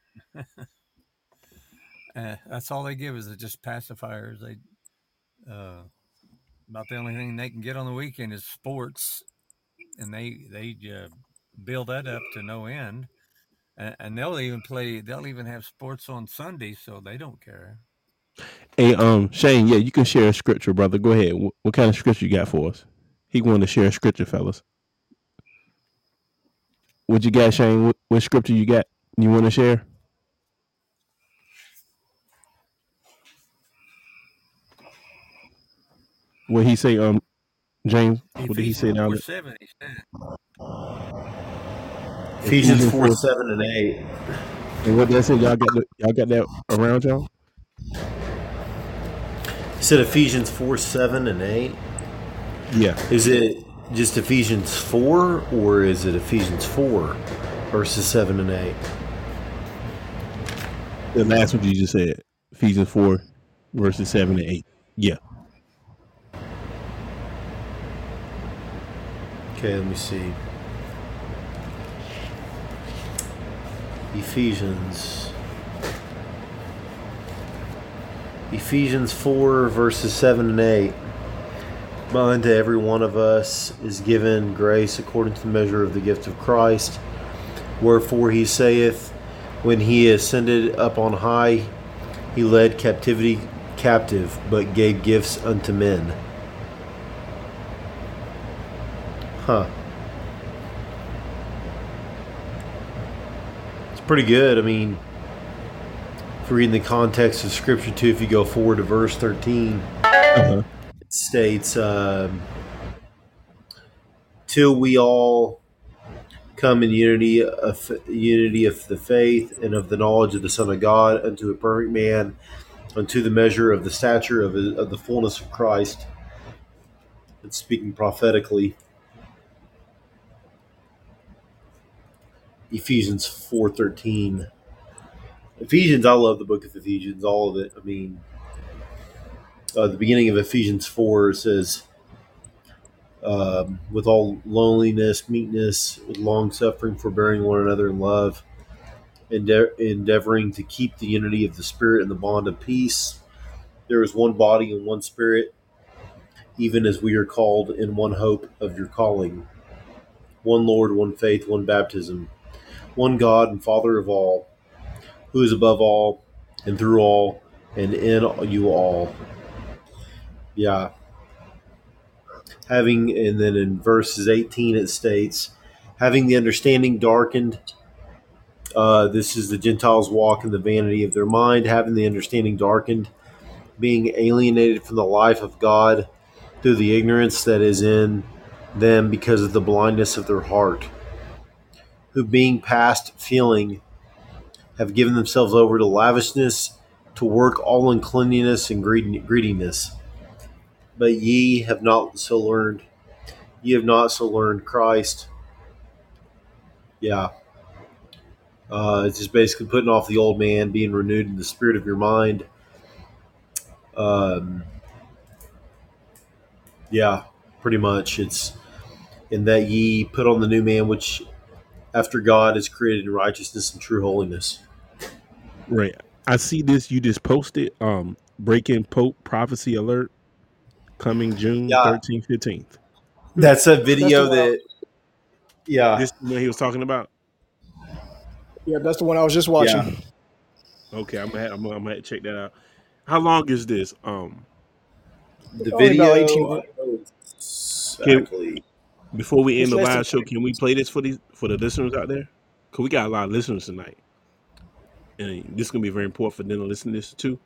uh, that's all they give is just pacifiers. They, uh, about the only thing they can get on the weekend is sports, and they they uh, build that up to no end. And, and they'll even play. They'll even have sports on Sunday, so they don't care. Hey, um, Shane, yeah, you can share a scripture, brother. Go ahead. What, what kind of scripture you got for us? He wanted to share a scripture, fellas. What you got, Shane? What, what scripture you got? You want to share? What he say? Um, James. What did he say Ephesians down four there? seven. He said, Ephesians Ephesians four, four. seven, and eight. And what that said? Y'all got the, y'all got that around y'all? You said Ephesians four, seven, and eight. Yeah. Is it just Ephesians four, or is it Ephesians four, verses seven and eight? The last one you just said, Ephesians four, verses seven and eight. Yeah. Okay, let me see. Ephesians. Ephesians four, verses seven and eight. But unto every one of us is given grace according to the measure of the gift of Christ. Wherefore he saith, when he ascended up on high, he led captivity captive, but gave gifts unto men. Huh. It's pretty good. I mean, if we're reading the context of Scripture too, if you go forward to verse thirteen, Uh-huh. it states, um, till we all come in unity of unity of the faith and of the knowledge of the Son of God, unto a perfect man, unto the measure of the stature of, of the fullness of Christ. It's speaking prophetically. Ephesians four thirteen. Ephesians, I love the book of Ephesians, all of it. I mean, uh, the beginning of Ephesians four says, um, with all loneliness, meekness, with long suffering, forbearing one another in love, ende- endeavoring to keep the unity of the Spirit in the bond of peace. There is one body and one Spirit, even as we are called in one hope of your calling. One Lord, one faith, one baptism, one God and Father of all, who is above all and through all and in you all. Yeah. Having, and then in verses eighteen it states, having the understanding darkened, uh, this is the Gentiles walk in the vanity of their mind, having the understanding darkened, being alienated from the life of God through the ignorance that is in them because of the blindness of their heart, who being past feeling have given themselves over to lavishness, to work all uncleanness and greediness. But ye have not so learned, ye have not so learned Christ, Yeah. Uh, it's just basically putting off the old man, being renewed in the spirit of your mind. Um, yeah, pretty much. It's in that ye put on the new man, which after God is created in righteousness and true holiness. Right. I see this. You just posted. Um, breaking Pope prophecy alert coming June Yeah, thirteenth, fifteenth. that's a That's the video one. I, that. Yeah, This is what he was talking about. yeah, that's the one I was just yeah. watching. Okay, I'm gonna, I'm gonna, I'm gonna check that out. How long is this? Um, The Only about eighteen video. I minutes. don't know can exactly. before we end It's the less than live show, can we play this for these for the listeners out there? Cause we got a lot of listeners tonight, and this is gonna be very important for them to listen to this too.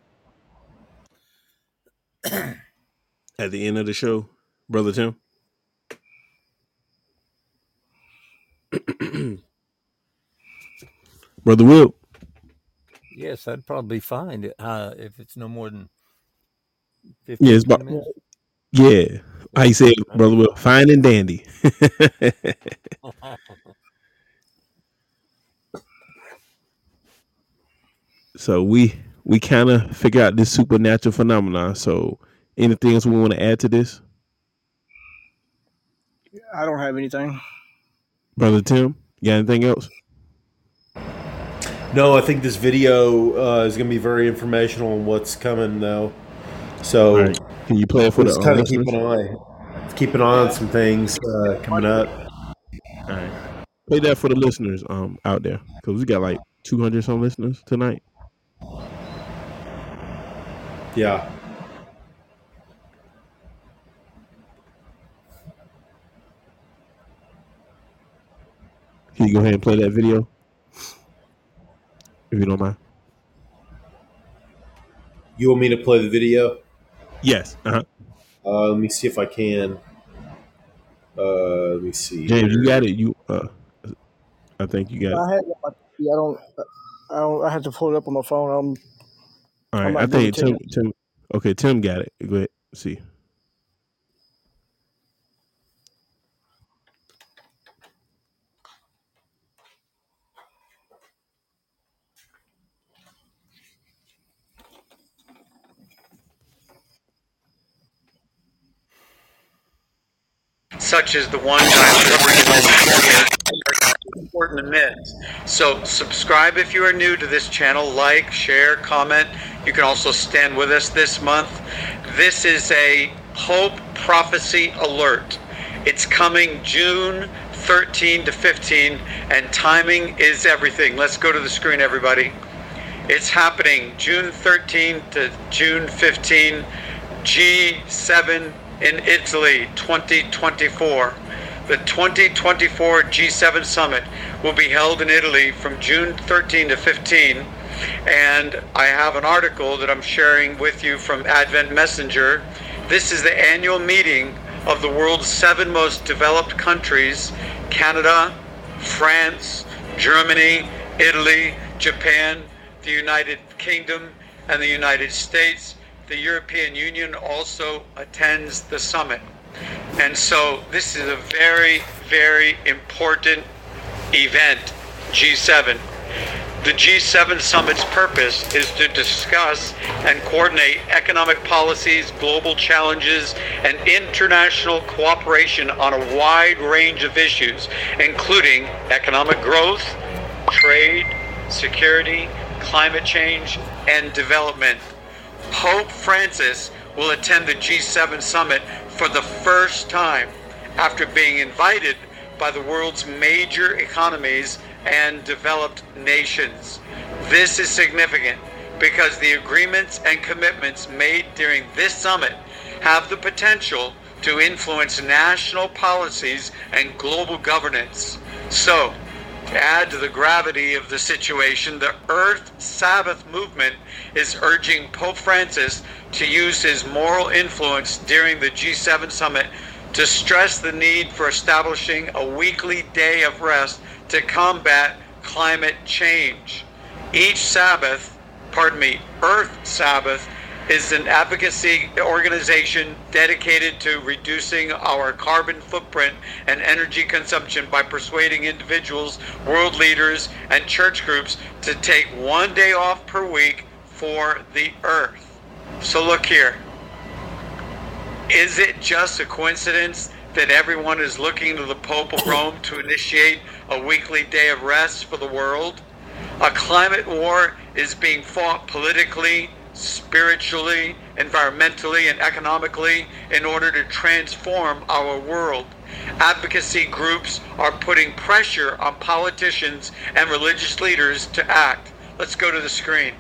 At the end of the show, brother Tim. Brother Will. Yes, that'd probably be fine uh, if it's no more than Yeah, fifteen, it's about twenty minutes. yeah. I said, brother Will, fine and dandy. So we we kind of figure out this supernatural phenomenon. So anything else we want to add to this, I don't have anything. brother Tim? You got anything else? No, I think this video uh, is going to be very informational on what's coming, though. So All right. Can you play it for we'll the just uh, kind of keep listeners? an eye, keep an eye on some things uh, coming up. All right. Play that for the listeners um out there because we got like two hundred some listeners tonight. Yeah. Can you go ahead and play that video if you don't mind? You want me to play the video? Yes. Uh-huh. Uh, let me see if I can. Uh, let me see. James, here. you got it. You uh, I think you got it. I had. I don't. I don't. I had to pull it up on my phone. I'm. All I'm right. not I good think with Tim. tech. Tim. Okay, Tim got it. Go ahead. See. Such as the one that I'm covering in important to miss. So subscribe if you are new to this channel, like, share, comment. You can also stand with us this month. This is a Hope Prophecy Alert. It's coming June thirteenth to fifteenth, and timing is everything. Let's go to the screen, everybody. It's happening June thirteenth to June fifteenth, G seven in Italy, twenty twenty-four. The twenty twenty-four G seven Summit will be held in Italy from June thirteenth to fifteenth. And I have an article that I'm sharing with you from Advent Messenger. This is the annual meeting of the world's seven most developed countries: Canada, France, Germany, Italy, Japan, the United Kingdom, and the United States. The European Union also attends the summit. And so this is a very, very important event, G seven. The G seven summit's purpose is to discuss and coordinate economic policies, global challenges, and international cooperation on a wide range of issues, including economic growth, trade, security, climate change, and development. Pope Francis will attend the G seven summit for the first time after being invited by the world's major economies and developed nations. This is significant because the agreements and commitments made during this summit have the potential to influence national policies and global governance. So, to add to the gravity of the situation, the Earth Sabbath movement is urging Pope Francis to use his moral influence during the G seven summit to stress the need for establishing a weekly day of rest to combat climate change. Each Sabbath, pardon me, Earth Sabbath is an advocacy organization dedicated to reducing our carbon footprint and energy consumption by persuading individuals, world leaders, and church groups to take one day off per week for the earth. So look here. Is it just a coincidence that everyone is looking to the Pope of Rome to initiate a weekly day of rest for the world? A climate war is being fought politically, spiritually, environmentally, and economically in order to transform our world. Advocacy groups are putting pressure on politicians and religious leaders to act. Let's go to the screen.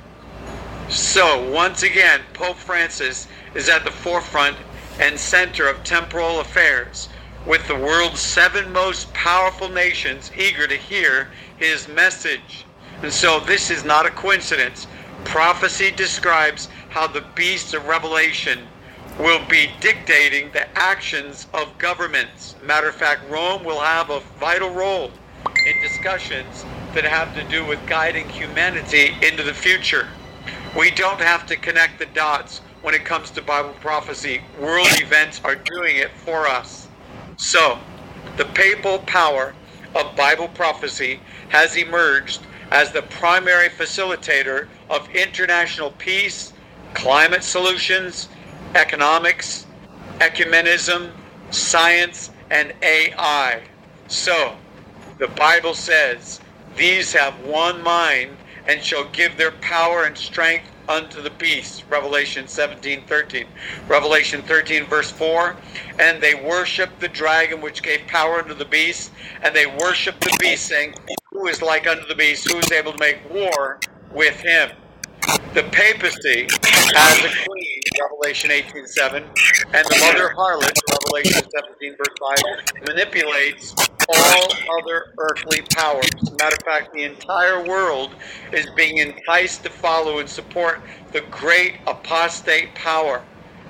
So, once again, Pope Francis is at the forefront and center of temporal affairs, with the world's seven most powerful nations eager to hear his message. And so this is not a coincidence. Prophecy describes how the beast of Revelation will be dictating the actions of governments. Matter of fact, Rome will have a vital role in discussions that have to do with guiding humanity into the future. We don't have to connect the dots when it comes to Bible prophecy. World events are doing it for us. So, the papal power of Bible prophecy has emerged as the primary facilitator of international peace, climate solutions, economics, ecumenism, science, and A I. So, the Bible says, these have one mind and shall give their power and strength unto the beast. Revelation seventeen thirteen. Revelation thirteen verse four. And they worshiped the dragon which gave power unto the beast, and they worshiped the beast, saying, who is like unto the beast? Who is able to make war with him? The papacy has a queen, Revelation eighteen seven, and the mother harlot, Revelation seventeen verse five, manipulates all other earthly powers. Matter of fact, the entire world is being enticed to follow and support the great apostate power.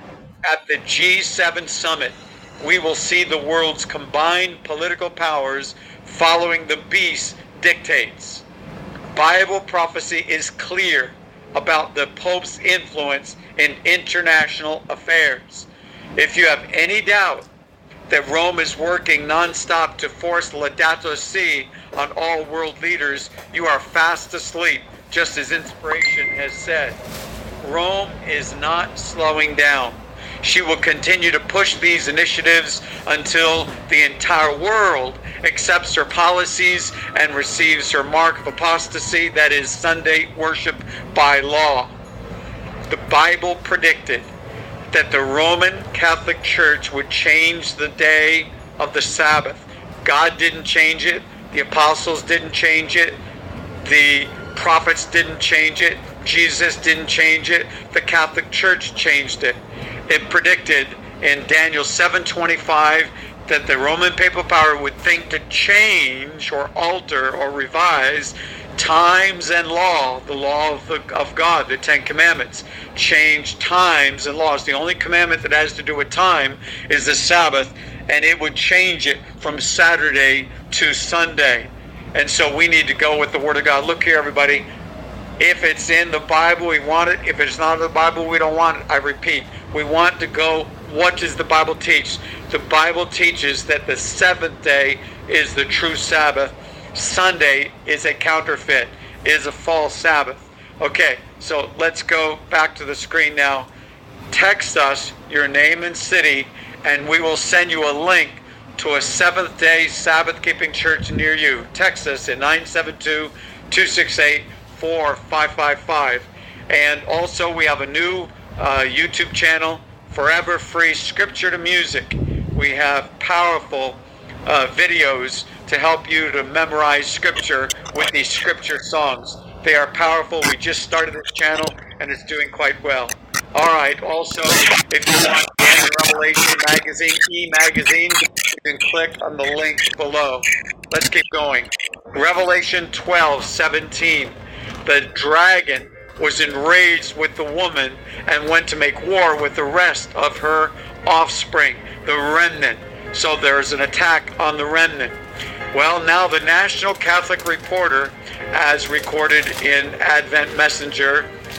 At the G seven summit, we will see the world's combined political powers following the beast's dictates. Bible prophecy is clear about the Pope's influence in international affairs. If you have any doubt that Rome is working nonstop to force Laudato Si on all world leaders, you are fast asleep, just as inspiration has said. Rome is not slowing down. She will continue to push these initiatives until the entire world accepts her policies and receives her mark of apostasy, that is Sunday worship by law. The Bible predicted that the Roman Catholic Church would change the day of the Sabbath. God didn't change it. The apostles didn't change it. The prophets didn't change it. Jesus didn't change it. The Catholic Church changed it. It predicted in Daniel seven twenty-five that the Roman papal power would think to change or alter or revise times and law, the law of, the, of God, the Ten Commandments. Change times and laws. The only commandment that has to do with time is the Sabbath, and it would change it from Saturday to Sunday. And so we need to go with the Word of God. Look here, everybody. If it's in the Bible, we want it. If it's not in the Bible, we don't want it. I repeat, we want to go, what does the Bible teach? The Bible teaches that the seventh day is the true Sabbath. Sunday is a counterfeit, is a false Sabbath. Okay, so let's go back to the screen now. Text us your name and city, and we will send you a link to a seventh day Sabbath keeping church near you. Text us at nine seven two, two six eight, four five five five. And also we have a new uh, YouTube channel, Forever Free Scripture to Music. We have powerful uh, videos to help you to memorize scripture with these scripture songs. They are powerful. We just started this channel and it's doing quite well. All right, also, if you want Daniel Revelation Magazine, e-magazine, you can click on the link below. Let's keep going. Revelation twelve seventeen. The dragon was enraged with the woman and went to make war with the rest of her offspring, the remnant. So there's an attack on the remnant. Well, now the National Catholic Reporter, as recorded in Advent Messenger,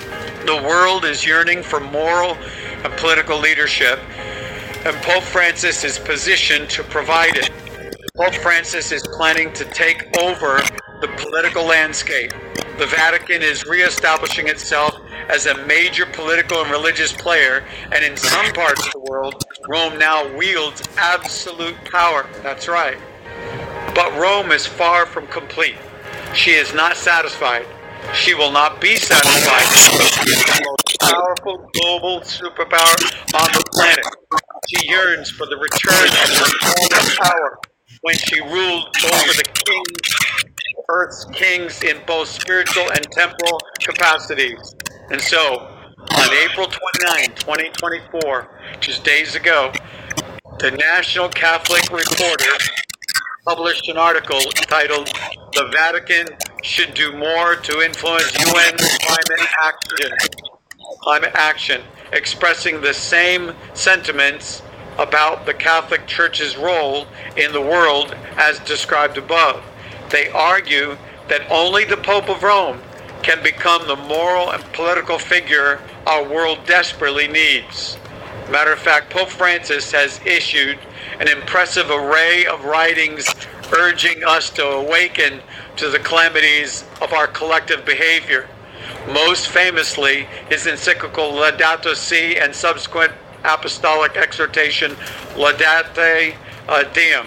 The world is yearning for moral and political leadership, and Pope Francis is positioned to provide it. Pope Francis is planning to take over the political landscape. The Vatican is reestablishing itself as a major political and religious player, and in some parts of the world, Rome now wields absolute power. That's right. But Rome is far from complete. She is not satisfied. She will not be satisfied. She is the most powerful global superpower on the planet. She yearns for the return of her former power when she ruled over the kings, Earth's kings in both spiritual and temporal capacities. And so, on April twenty-ninth, twenty twenty-four, just days ago, the National Catholic Reporter published an article titled, "The Vatican Should Do More to Influence U N Climate Action," climate action, expressing the same sentiments about the Catholic Church's role in the world as described above. They argue that only the Pope of Rome can become the moral and political figure our world desperately needs. Matter of fact, Pope Francis has issued an impressive array of writings urging us to awaken to the calamities of our collective behavior. Most famously, his encyclical Laudato Si and subsequent apostolic exhortation Laudate uh, Deum.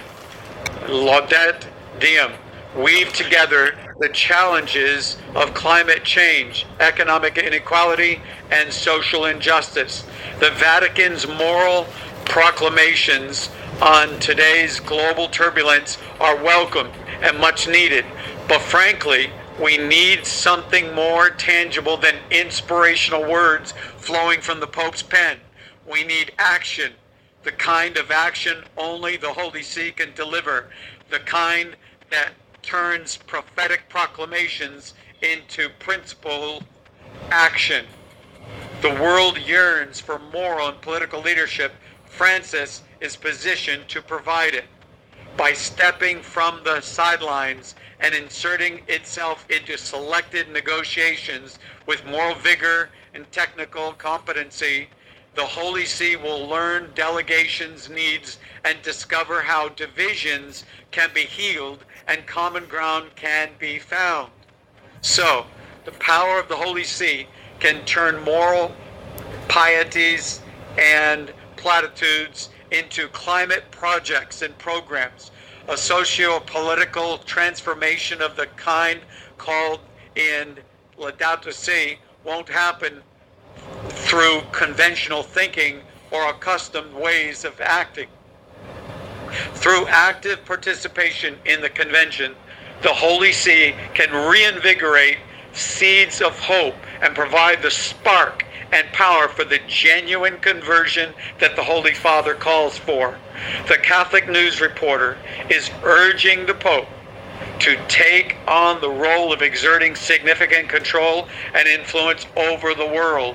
Laudate Deum weave together the challenges of climate change, economic inequality, and social injustice. The Vatican's moral proclamations on today's global turbulence are welcome and much needed, but frankly, we need something more tangible than inspirational words flowing from the Pope's pen. We need action, the kind of action only the Holy See can deliver, the kind that turns prophetic proclamations into principled action. The world yearns for moral and political leadership. Francis is positioned to provide it by stepping from the sidelines and inserting itself into selected negotiations with moral vigor and technical competency. The Holy See will learn delegations' needs and discover how divisions can be healed and common ground can be found. So, the power of the Holy See can turn moral pieties and platitudes into climate projects and programs, a socio-political transformation of the kind called in Laudato Si won't happen through conventional thinking or accustomed ways of acting. Through active participation in the convention, the Holy See can reinvigorate seeds of hope and provide the spark and power for the genuine conversion that the Holy Father calls for. The Catholic News Reporter is urging the Pope to take on the role of exerting significant control and influence over the world.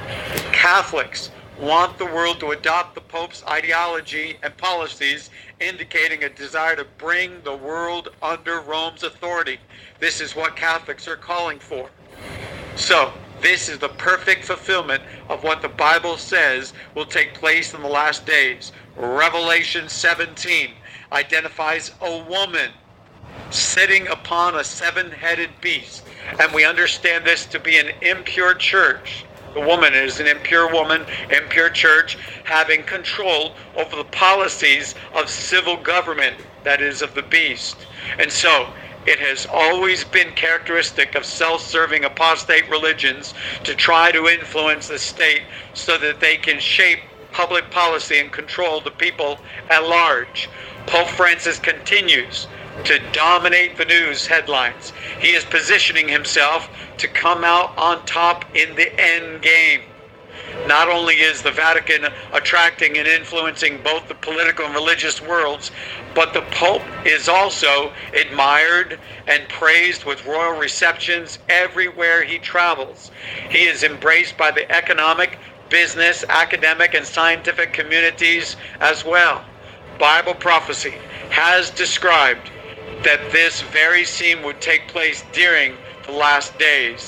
Catholics want the world to adopt the Pope's ideology and policies, indicating a desire to bring the world under Rome's authority. This is what Catholics are calling for. So, this is the perfect fulfillment of what the Bible says will take place in the last days. Revelation seventeen identifies a woman sitting upon a seven-headed beast, and we understand this to be an impure church. The woman is an impure woman, impure church, having control over the policies of civil government, that is, of the beast. And so, it has always been characteristic of self-serving apostate religions to try to influence the state so that they can shape public policy and control the people at large. Pope Francis continues to dominate the news headlines. He is positioning himself to come out on top in the end game. Not only is the Vatican attracting and influencing both the political and religious worlds, but the Pope is also admired and praised with royal receptions everywhere he travels. He is embraced by the economic, business, academic, and scientific communities as well. Bible prophecy has described that this very scene would take place during the last days.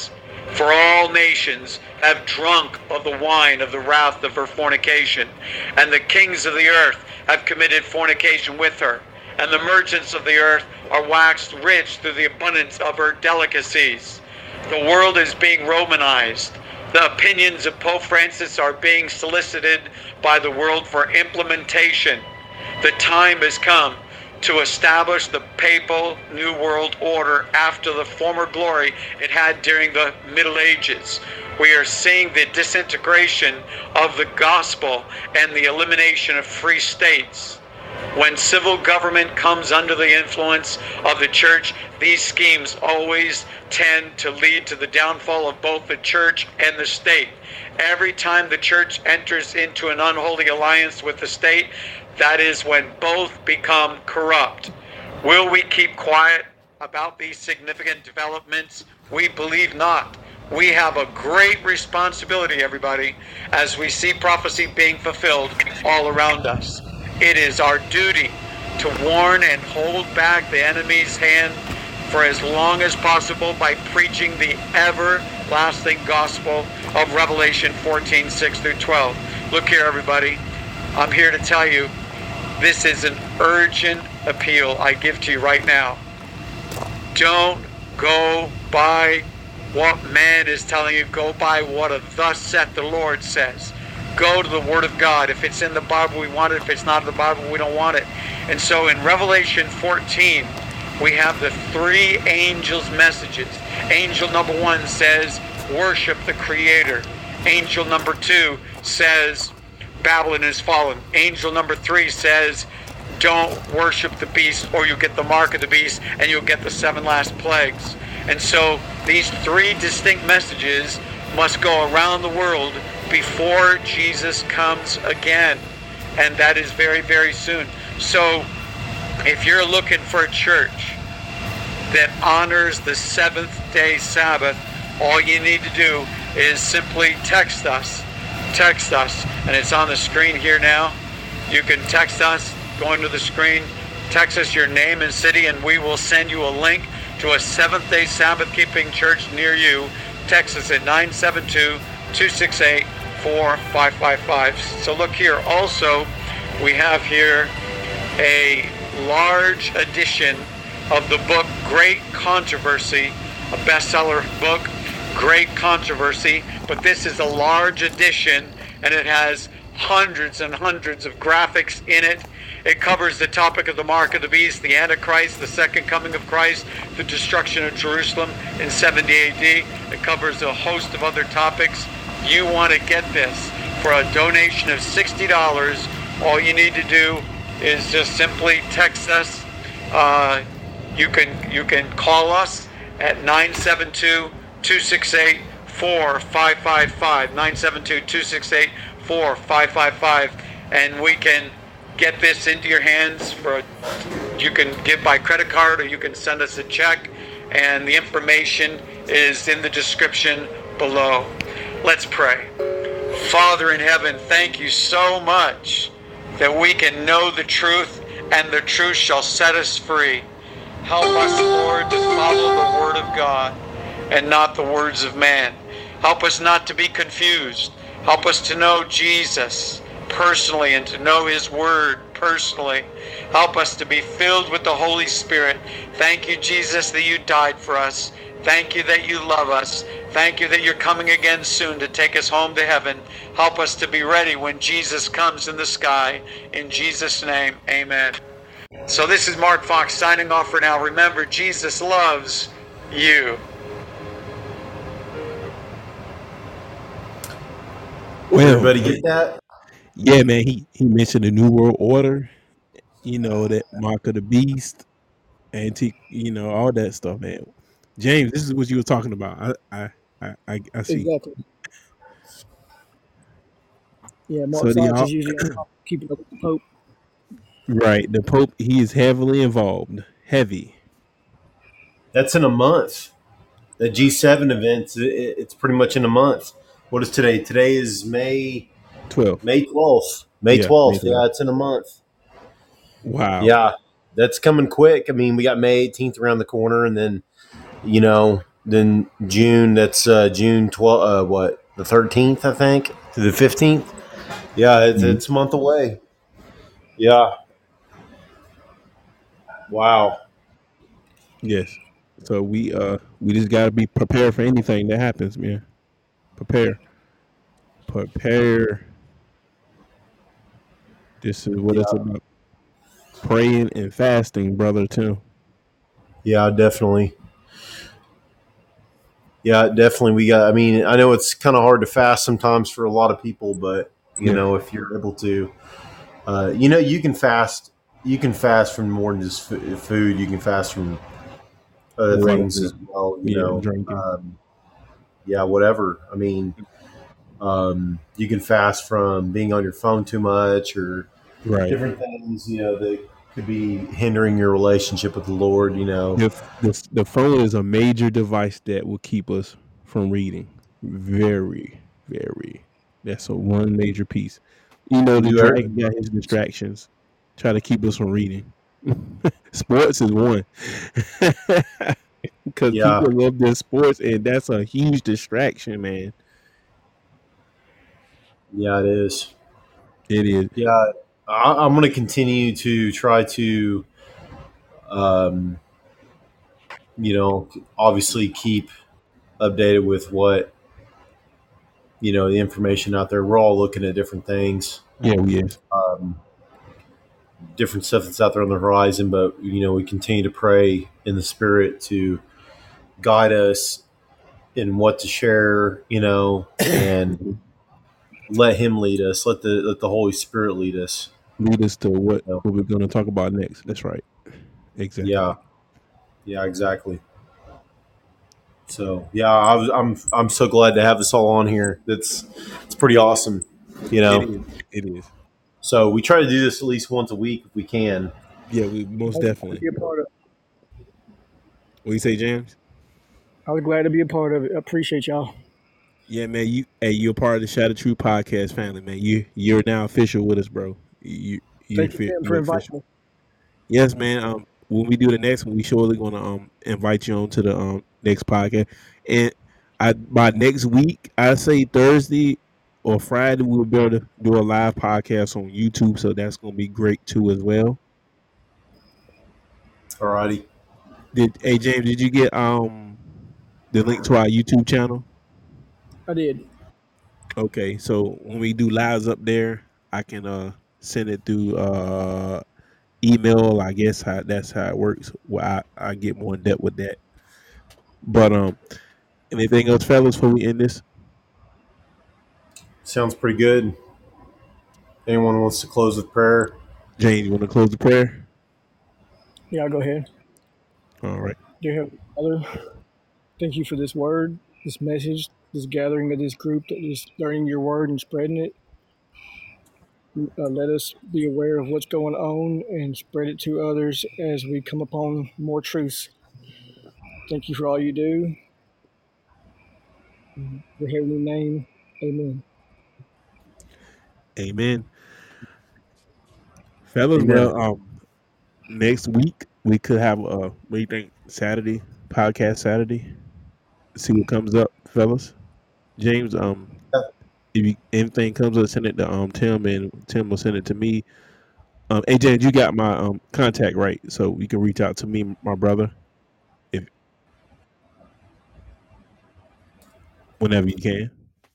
For all nations have drunk of the wine of the wrath of her fornication, and the kings of the earth have committed fornication with her, and the merchants of the earth are waxed rich through the abundance of her delicacies. The world is being Romanized. The opinions of Pope Francis are being solicited by the world for implementation. The time has come to establish the papal New World Order after the former glory it had during the Middle Ages. We are seeing the disintegration of the gospel and the elimination of free states. When civil government comes under the influence of the church, these schemes always tend to lead to the downfall of both the church and the state. Every time the church enters into an unholy alliance with the state, that is when both become corrupt. Will we keep quiet about these significant developments? We believe not. We have a great responsibility, everybody, as we see prophecy being fulfilled all around us. It is our duty to warn and hold back the enemy's hand for as long as possible by preaching the everlasting gospel of Revelation fourteen, six through twelve. Look here, everybody. I'm here to tell you, this is an urgent appeal I give to you right now. Don't go by what man is telling you. Go by what a thus saith the Lord says. Go to the Word of God. If it's in the Bible, we want it. If it's not in the Bible, we don't want it. And so in Revelation fourteen, we have the three angels' messages. Angel number one says, worship the Creator. Angel number two says, Babylon is fallen. Angel number three says, don't worship the beast or you'll get the mark of the beast and you'll get the seven last plagues. And so these three distinct messages must go around the world before Jesus comes again. And that is very, very soon. So if you're looking for a church that honors the seventh day Sabbath, all you need to do is simply text us. Text us. And it's on the screen here now. You can text us, going to the screen, text us your name and city, and we will send you a link to a seventh day Sabbath keeping church near you. Text us at nine seven two, two six eight, four five five five. So look here. Also, we have here a large edition of the book Great Controversy, a bestseller book, Great Controversy. But this is a large edition, and it has hundreds and hundreds of graphics in it. It covers the topic of the mark of the beast, the Antichrist, the second coming of Christ, the destruction of Jerusalem in seventy A D. It covers a host of other topics. You want to get this for a donation of sixty dollars. All you need to do is just simply text us. Uh, you can you can call us at nine seven two, two six eight, four five five five, nine seven two, two six eight, four five five five, and we can get this into your hands. For a, you can give by credit card or you can send us a check, and the information is in the description below. Let's pray. Father in heaven, thank you so much that we can know the truth and the truth shall set us free. Help us, Lord, to follow the Word of God and not the words of man. Help us not to be confused. Help us to know Jesus personally and to know His Word personally. Help us to be filled with the Holy Spirit. Thank you, Jesus, that you died for us. Thank you that you love us. Thank you that you're coming again soon to take us home to heaven. Help us to be ready when Jesus comes in the sky. In Jesus' name, amen. So this is Mark Fox signing off for now. Remember, Jesus loves you. Well, everybody get that? Yeah, man. He, he mentioned the New World Order, you know, that mark of the beast, antique, you know, all that stuff, man. James, this is what you were talking about. I I I, I see. Exactly. Yeah, Mark So the Fox all- is usually on top, keeping up with the Pope. right, the Pope, he is heavily involved. Heavy. That's in a month. The G seven events, it, it's pretty much in a month. What is today? Today is May twelfth. May twelfth. May Yeah, twelfth. May Yeah, it's in a month. Wow. Yeah, that's coming quick. I mean, we got May eighteenth around the corner, and then, you know, then June. That's uh, June twelfth. Uh, what the thirteenth, I think, to the fifteenth. Yeah, it's, Mhm. it's a month away. Yeah. Wow. Yes. So we uh we just gotta be prepared for anything that happens, man. Prepare. Prepare. This is what Yeah. it's about. Praying and fasting, brother, too. Yeah, definitely. Yeah, definitely. We got. I mean, I know it's kind of hard to fast sometimes for a lot of people, but you Yeah. know, if you're able to, uh, you know, you can fast. You can fast from more than just fu- food. You can fast from other Water. things as well. You Yeah, know, drinking. um, yeah, whatever. I mean, um, you can fast from being on your phone too much or Right. different things. You know, that could be hindering your relationship with the Lord. You know, The, the the phone is a major device that will keep us from reading. Very, very. That's a one major piece. You know, can the do dragon everything. got his distractions. Try to keep us from reading. Sports is one. Because Yeah, people love their sports, and that's a huge distraction, man. yeah, it is. It is. Yeah, I, I'm going to continue to try to, um, you know, obviously keep updated with what you know the information out there. We're all looking at different things, Yeah, we is. um, different stuff that's out there on the horizon. But you know, we continue to pray in the Spirit to guide us in what to share. You know, and let Him lead us. Let the let the Holy Spirit lead us. Lead us to what, You know? what we're going to talk about next. That's right. Yeah, Exactly. yeah, exactly. So yeah, I was, I'm I'm so glad to have this all on here. That's it's pretty awesome, you It know. is. It is. So we try to do this at least once a week if we can. Yeah, we most I was glad to definitely. be a part of. What you say, James? I was glad to be a part of it. I appreciate y'all. Yeah, man. You, hey, you're part of the Shadow True podcast family, man. You, you're now official with us, bro. You, you're, Thank you, fi- Tim, for you're inviting official. me. Yes, man. Um, when we do the next one, we surely gonna um invite you on to the um next podcast. And I by next week, I say Thursday or Friday, we'll be able to do a live podcast on YouTube. So that's gonna be great too as well. Alrighty. Did hey James, did you get um the link to our YouTube channel? I did. Okay, so when we do lives up there, I can uh send it through uh email. I guess how that's how it works. Well, I, I get more in depth with that. But um, anything else, fellas, before we end this? Sounds pretty good. Anyone wants to close with prayer? James, you want to close the prayer? Yeah, I'll go ahead. All right. Dear Heavenly Father, thank you for this word, this message, this gathering of this group that is learning your word and spreading it. Uh, let us be aware of what's going on and spread it to others as we come upon more truths. Thank you for all you do. In your heavenly name, amen. Amen. Fellas, Amen. well, um, next week we could have uh, what do you think? Saturday podcast Saturday. See what comes up, fellas. James, um, if you, anything comes up, send it to um Tim, and Tim will send it to me. Um, hey James, you got my um contact right, so you can reach out to me, my brother, if whenever you can.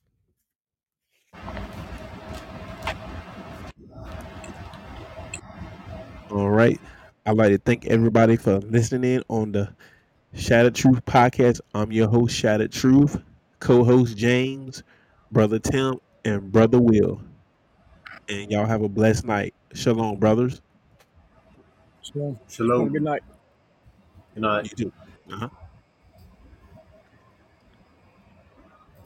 All right. I'd like to thank everybody for listening in on the Shattered Truth podcast. I'm your host, Shattered Truth, co-host James, brother Tim, and brother Will. And y'all have a blessed night. Shalom, brothers. So, have a good Shalom. night. Good night. You too. Uh-huh.